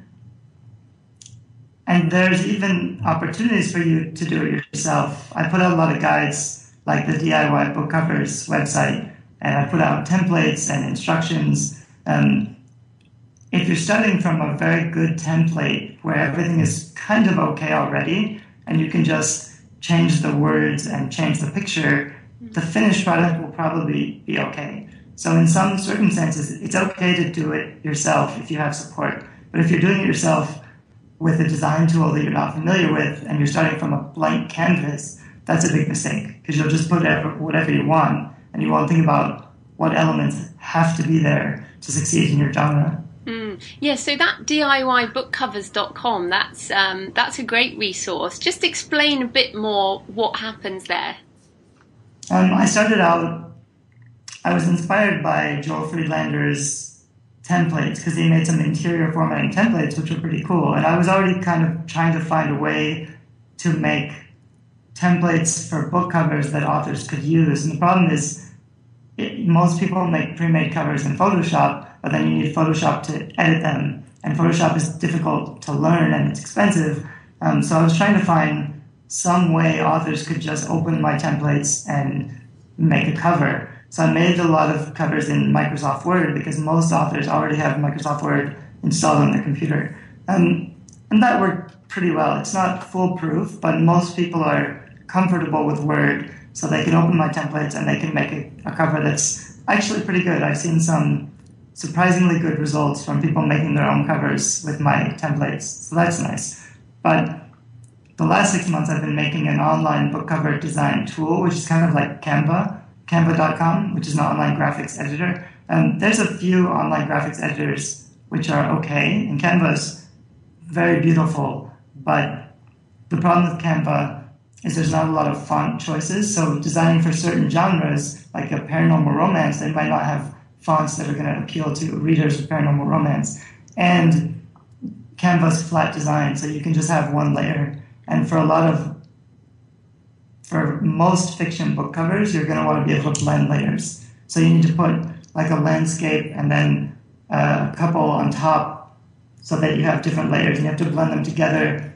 And there's even opportunities for you to do it yourself. I put out a lot of guides like the D I Y Book Covers website, and I put out templates and instructions. Um, if you're starting from a very good template where everything is kind of okay already, and you can just change the words and change the picture, the finished product will probably be okay. So in some circumstances, it's okay to do it yourself if you have support. But if you're doing it yourself with a design tool that you're not familiar with and you're starting from a blank canvas, that's a big mistake because you'll just put whatever you want and you won't think about what elements have to be there to succeed in your genre. Mm. Yeah, so that D I Y book covers dot com, that's, um, that's a great resource. Just explain a bit more what happens there. Um, I started out, I was inspired by Joel Friedlander's templates because he made some interior formatting templates which were pretty cool, and I was already kind of trying to find a way to make templates for book covers that authors could use. And the problem is it, most people make pre-made covers in Photoshop, but then you need Photoshop to edit them, and Photoshop is difficult to learn and it's expensive. Um, so I was trying to find some way authors could just open my templates and make a cover. So I made a lot of covers in Microsoft Word because most authors already have Microsoft Word installed on their computer. Um, and that worked pretty well. It's not foolproof, but most people are comfortable with Word, so they can open my templates and they can make a, a cover that's actually pretty good. I've seen some surprisingly good results from people making their own covers with my templates, so that's nice. But the last six months I've been making an online book cover design tool, which is kind of like Canva, canva dot com, which is an online graphics editor. Um, there's a few online graphics editors which are okay, and Canva is very beautiful, but the problem with Canva is there's not a lot of font choices, so designing for certain genres, like a paranormal romance, they might not have fonts that are going to appeal to readers of paranormal romance. And Canva's flat design, so you can just have one layer. And for a lot of, for most fiction book covers, you're going to want to be able to blend layers. So you need to put like a landscape and then uh, a couple on top so that you have different layers, and you have to blend them together.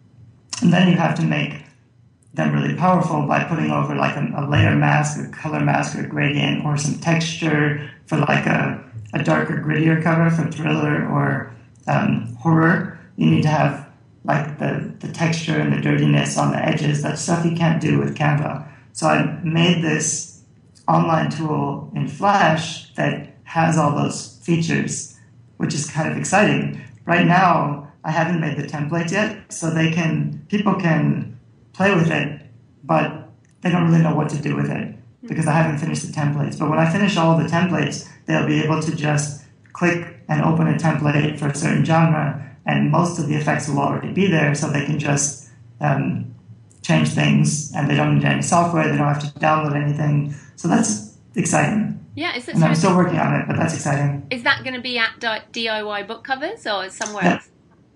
And then you have to make them really powerful by putting over like a, a layer mask, a color mask, or a gradient, or some texture for like a, a darker, grittier cover for thriller or um, horror. You need to have like the, the texture and the dirtiness on the edges. That's stuff you can't do with Canva. So I made this online tool in Flash that has all those features, which is kind of exciting. Right now, I haven't made the templates yet, so they can people can play with it, but they don't really know what to do with it because I haven't finished the templates. But when I finish all the templates, they'll be able to just click and open a template for a certain genre, and most of the effects will already be there, so they can just um, change things, and they don't need any software, they don't have to download anything. So that's exciting. Yeah, is it? And I'm still working on it, but that's exciting. Is that going to be at D I Y Book Covers or somewhere yeah. else?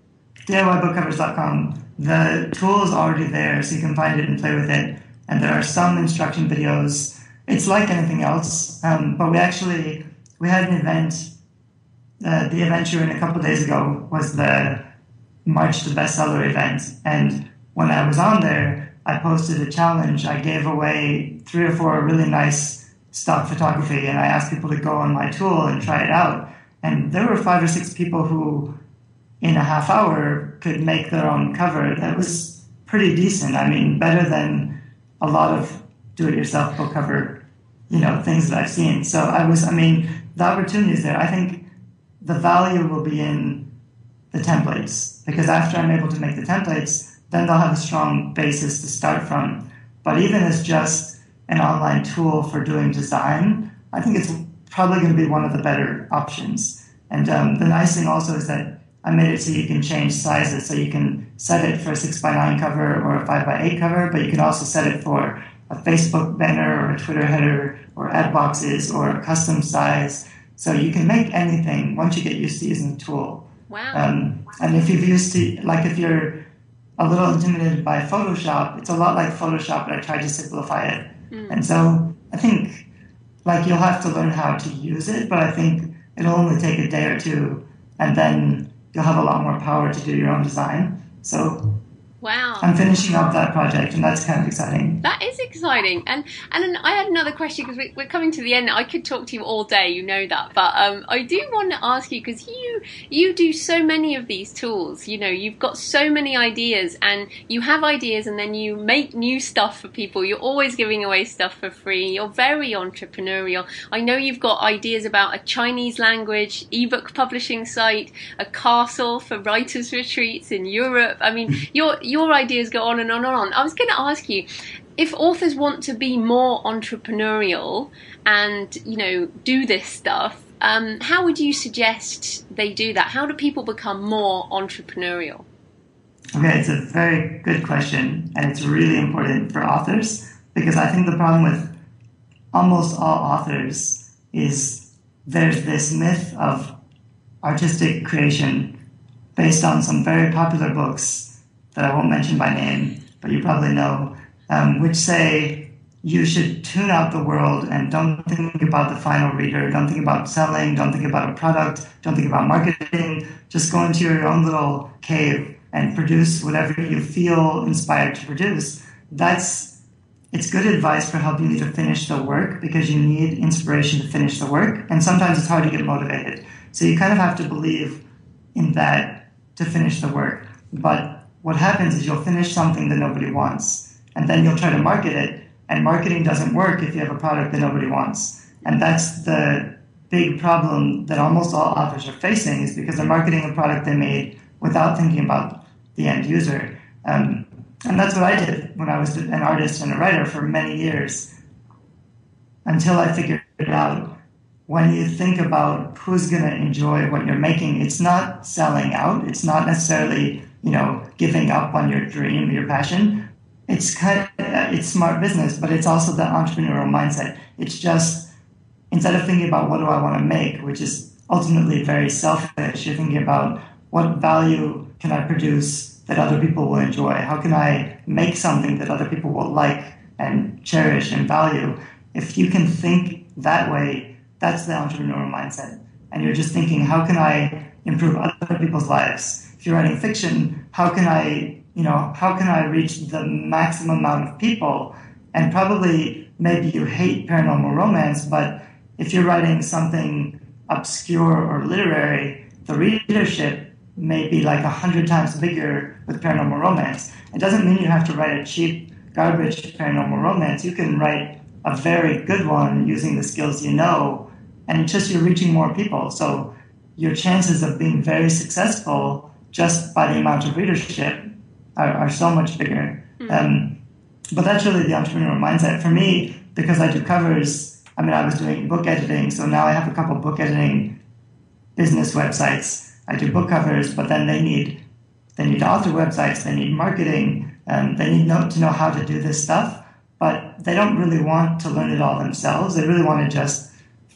D I Y book covers dot com. The tool is already there, so you can find it and play with it. And there are some instruction videos. It's like anything else, um, but we actually we had an event. Uh, the event you were in a couple of days ago was the March to Bestseller event, and when I was on there, I posted a challenge. I gave away three or four really nice stock photography, and I asked people to go on my tool and try it out. And there were five or six people who, in a half hour, could make their own cover that was pretty decent. I mean, better than a lot of do-it-yourself book cover, you know, things that I've seen. So I was, I mean, the opportunity is there. I think the value will be in the templates, because after I'm able to make the templates, then they'll have a strong basis to start from. But even as just an online tool for doing design, I think it's probably going to be one of the better options. And um, the nice thing also is that I made it so you can change sizes. So you can set it for a six by nine cover or a five by eight cover, but you can also set it for a Facebook banner or a Twitter header or ad boxes or a custom size. So you can make anything once you get used to using the tool. Wow. Um, and if you've used to, like if you're a little intimidated by Photoshop, it's a lot like Photoshop, but I tried to simplify it. Mm. And so I think like you'll have to learn how to use it, but I think it'll only take a day or two, and then you'll have a lot more power to do your own design. So wow. I'm finishing up that project, and that's kind of exciting. That is exciting. And and then I had another question, because we, we're coming to the end. I could talk to you all day, you know that. But um, I do want to ask you, because you you do so many of these tools. You know, you've got so many ideas, and you have ideas, and then you make new stuff for people. You're always giving away stuff for free. You're very entrepreneurial. I know you've got ideas about a Chinese language ebook publishing site, a castle for writers' retreats in Europe. I mean, you're your ideas go on and on and on. I was going to ask you, if authors want to be more entrepreneurial and, you know, do this stuff, um, how would you suggest they do that? How do people become more entrepreneurial? Okay, it's a very good question, and it's really important for authors, because I think the problem with almost all authors is there's this myth of artistic creation based on some very popular books that I won't mention by name, but you probably know, um, which say you should tune out the world and don't think about the final reader, don't think about selling, don't think about a product, don't think about marketing, just go into your own little cave and produce whatever you feel inspired to produce. That's, it's good advice for helping you to finish the work, because you need inspiration to finish the work, and sometimes it's hard to get motivated. So you kind of have to believe in that to finish the work. But what happens is you'll finish something that nobody wants, and then you'll try to market it, and marketing doesn't work if you have a product that nobody wants. And that's the big problem that almost all authors are facing, is because they're marketing a product they made without thinking about the end user. Um, and that's what I did when I was an artist and a writer for many years, until I figured it out. When you think about who's going to enjoy what you're making, it's not selling out. It's not necessarily, you know, giving up on your dream, your passion. It's kind of, it's smart business, but it's also the entrepreneurial mindset. It's just, instead of thinking about what do I want to make, which is ultimately very selfish, you're thinking about what value can I produce that other people will enjoy? How can I make something that other people will like and cherish and value? If you can think that way, that's the entrepreneurial mindset. And you're just thinking, how can I improve other people's lives? If you're writing fiction, how can I, you know, how can I reach the maximum amount of people? And probably maybe you hate paranormal romance, but if you're writing something obscure or literary, the readership may be like a hundred times bigger with paranormal romance. It doesn't mean you have to write a cheap, garbage paranormal romance. You can write a very good one using the skills you know, and it's just you're reaching more people. So your chances of being very successful just by the amount of readership are, are so much bigger. Mm-hmm. Um, but that's really the entrepreneurial mindset. For me, because I do covers, I mean, I was doing book editing, so now I have a couple book editing business websites. I do book covers, but then they need they need author websites, they need marketing, um, they need know, to know how to do this stuff. But they don't really want to learn it all themselves. They really want to just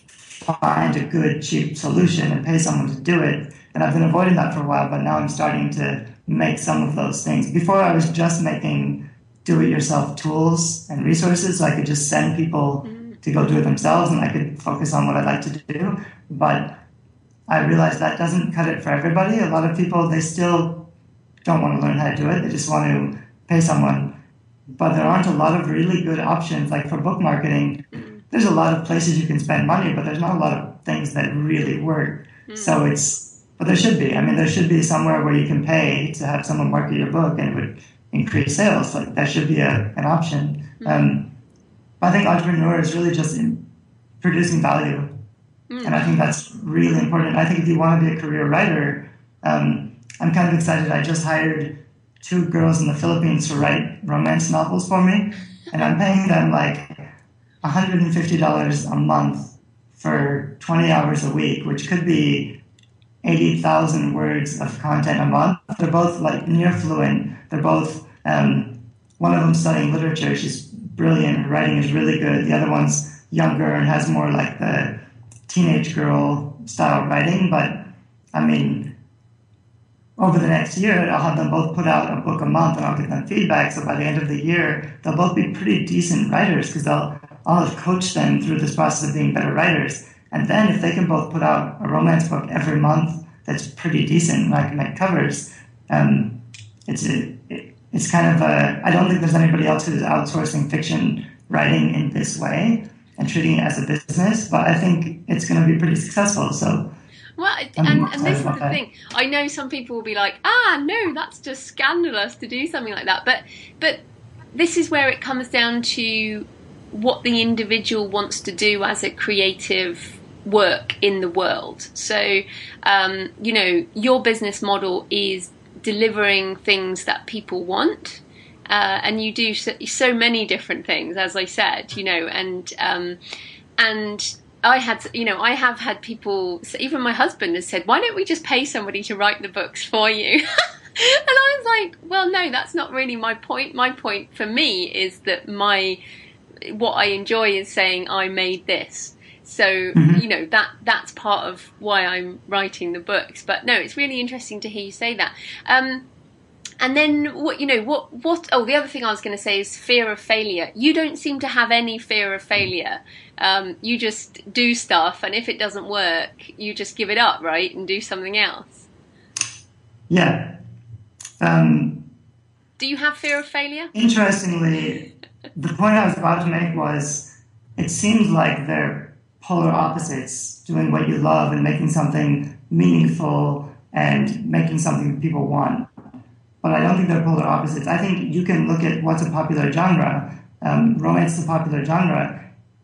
find a good, cheap solution and pay someone to do it. And I've been avoiding that for a while, but now I'm starting to make some of those things. Before, I was just making do-it-yourself tools and resources, so I could just send people to go do it themselves, and I could focus on what I like to do. But I realized that doesn't cut it for everybody. A lot of people, they still don't want to learn how to do it. They just want to pay someone. But there aren't a lot of really good options. Like for book marketing, there's a lot of places you can spend money, but there's not a lot of things that really work. Mm. So it's, but there should be. I mean, there should be somewhere where you can pay to have someone market your book and it would increase sales. Like that should be a, an option. Mm. Um, but I think entrepreneur is really just in producing value. Mm. And I think that's really important. I think if you want to be a career writer, um, I'm kind of excited. I just hired two girls in the Philippines to write romance novels for me, and I'm paying them like one hundred fifty dollars a month for twenty hours a week, which could be eighty thousand words of content a month. They're both like near fluent. They're both, um, one of them studying literature. She's brilliant. Her writing is really good. The other one's younger and has more like the teenage girl style writing. But I mean, over the next year, I'll have them both put out a book a month, and I'll give them feedback. So by the end of the year, they'll both be pretty decent writers, because they'll I'll have coached them through this process of being better writers. And then if they can both put out a romance book every month that's pretty decent, and I can make covers, um, it's a, it, it's kind of a, I don't think there's anybody else who's outsourcing fiction writing in this way and treating it as a business, but I think it's going to be pretty successful. So. Well, and, and this is the thing. I know some people will be like, ah, no, that's just scandalous to do something like that. But but this is where it comes down to what the individual wants to do as a creative work in the world. So, um, you know, your business model is delivering things that people want. Uh, and you do so, so many different things, as I said, you know, and um, and... I had, you know, I have had people, even my husband has said, why don't we just pay somebody to write the books for you? And I was like, well, no, that's not really my point. My point for me is that my, what I enjoy is saying I made this. So, mm-hmm. you know, that that's part of why I'm writing the books. But no, it's really interesting to hear you say that. Um, And then, what you know, what, what, oh, the other thing I was going to say is fear of failure. You don't seem to have any fear of failure. Um, you just do stuff, and if it doesn't work, you just give it up, right, and do something else. Yeah. Um, do you have fear of failure? Interestingly, the point I was about to make was, it seems like they're polar opposites, doing what you love and making something meaningful and making something people want. but I don't think they're polar opposites. I think you can look at what's a popular genre. Um, romance is a popular genre.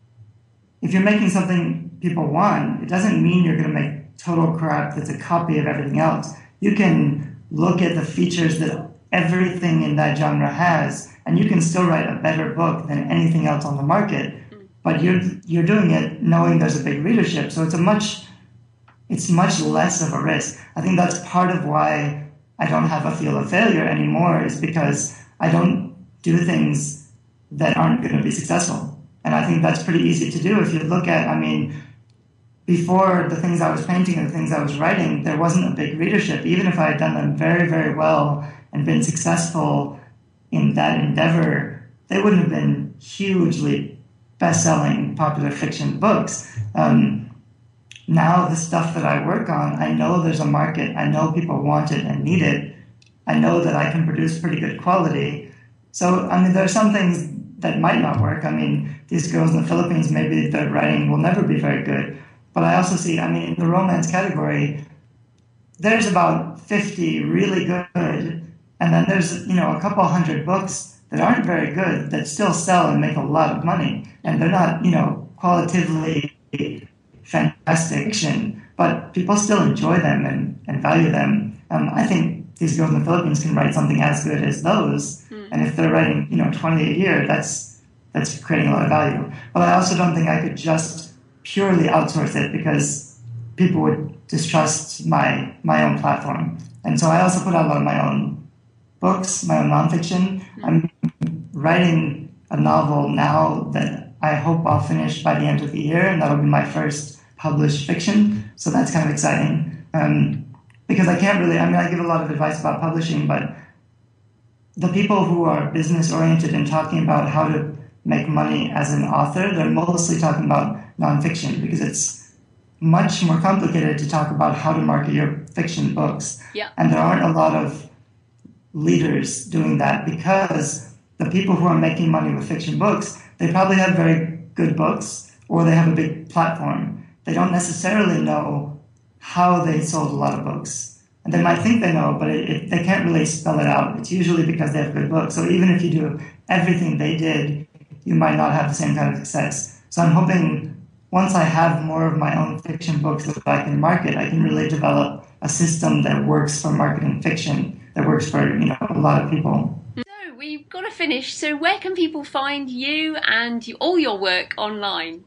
If you're making something people want, it doesn't mean you're going to make total crap that's a copy of everything else. You can look at the features that everything in that genre has, and you can still write a better book than anything else on the market. But you're you're doing it knowing there's a big readership, so it's a much it's much less of a risk. I think that's part of why I don't have a feel of failure anymore, is because I don't do things that aren't going to be successful. And I think that's pretty easy to do. If you look at, I mean, before the things I was painting and the things I was writing, there wasn't a big readership. Even if I had done them very, very well and been successful in that endeavor, they wouldn't have been hugely best-selling popular fiction books. Um, now the stuff that I work on, I know there's a market. I know people want it and need it. I know that I can produce pretty good quality. So, I mean, there are some things that might not work. I mean, these girls in the Philippines, maybe their writing will never be very good. But I also see, I mean, in the romance category, there's about fifty really good, and then there's, you know, a couple hundred books that aren't very good that still sell and make a lot of money. And they're not, you know, qualitatively fantastic fiction, but people still enjoy them and, and value them. Um, I think these girls in the Philippines can write something as good as those. Mm. And if they're writing, you know, twenty a year, that's that's creating a lot of value. But I also don't think I could just purely outsource it, because people would distrust my my own platform. And so I also put out a lot of my own books, my own nonfiction. Mm. I'm writing a novel now that I hope I'll finish by the end of the year, and that'll be my first published fiction. So that's kind of exciting. Um, because I can't really, I mean, I give a lot of advice about publishing, but the people who are business-oriented and talking about how to make money as an author, they're mostly talking about nonfiction, because it's much more complicated to talk about how to market your fiction books. Yeah. And there aren't a lot of leaders doing that, because the people who are making money with fiction books, they probably have very good books, or they have a big platform. They don't necessarily know how they sold a lot of books. And they might think they know, but it, it, they can't really spell it out. It's usually because they have good books. So even if you do everything they did, you might not have the same kind of success. So I'm hoping once I have more of my own fiction books that I can market, I can really develop a system that works for marketing fiction, that works for, you know, a lot of people. So we've got to finish. So where can people find you and you, all your work online?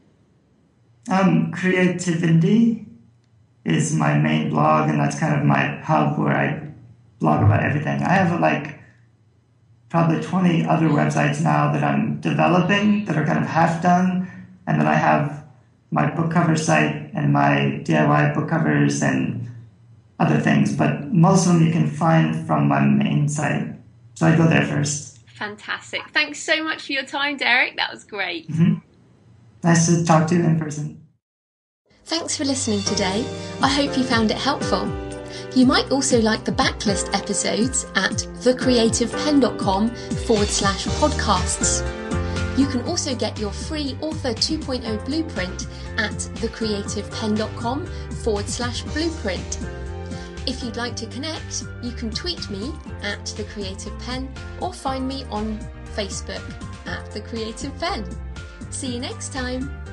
Um, Creative Indie is my main blog, and that's kind of my hub where I blog about everything. I have like probably twenty other websites now that I'm developing that are kind of half done, and then I have my book cover site and my D I Y book covers and other things, but most of them you can find from my main site. So I go there first. Fantastic. Thanks so much for your time, Derek. That was great. Mm-hmm. Nice to talk to you in person. Thanks for listening today. I hope you found it helpful. You might also like the backlist episodes at thecreativepen.com forward slash podcasts. You can also get your free Author two point oh blueprint at thecreativepen.com forward slash blueprint. If you'd like to connect, you can tweet me at The Creative Pen or find me on Facebook at The Creative Pen. See you next time.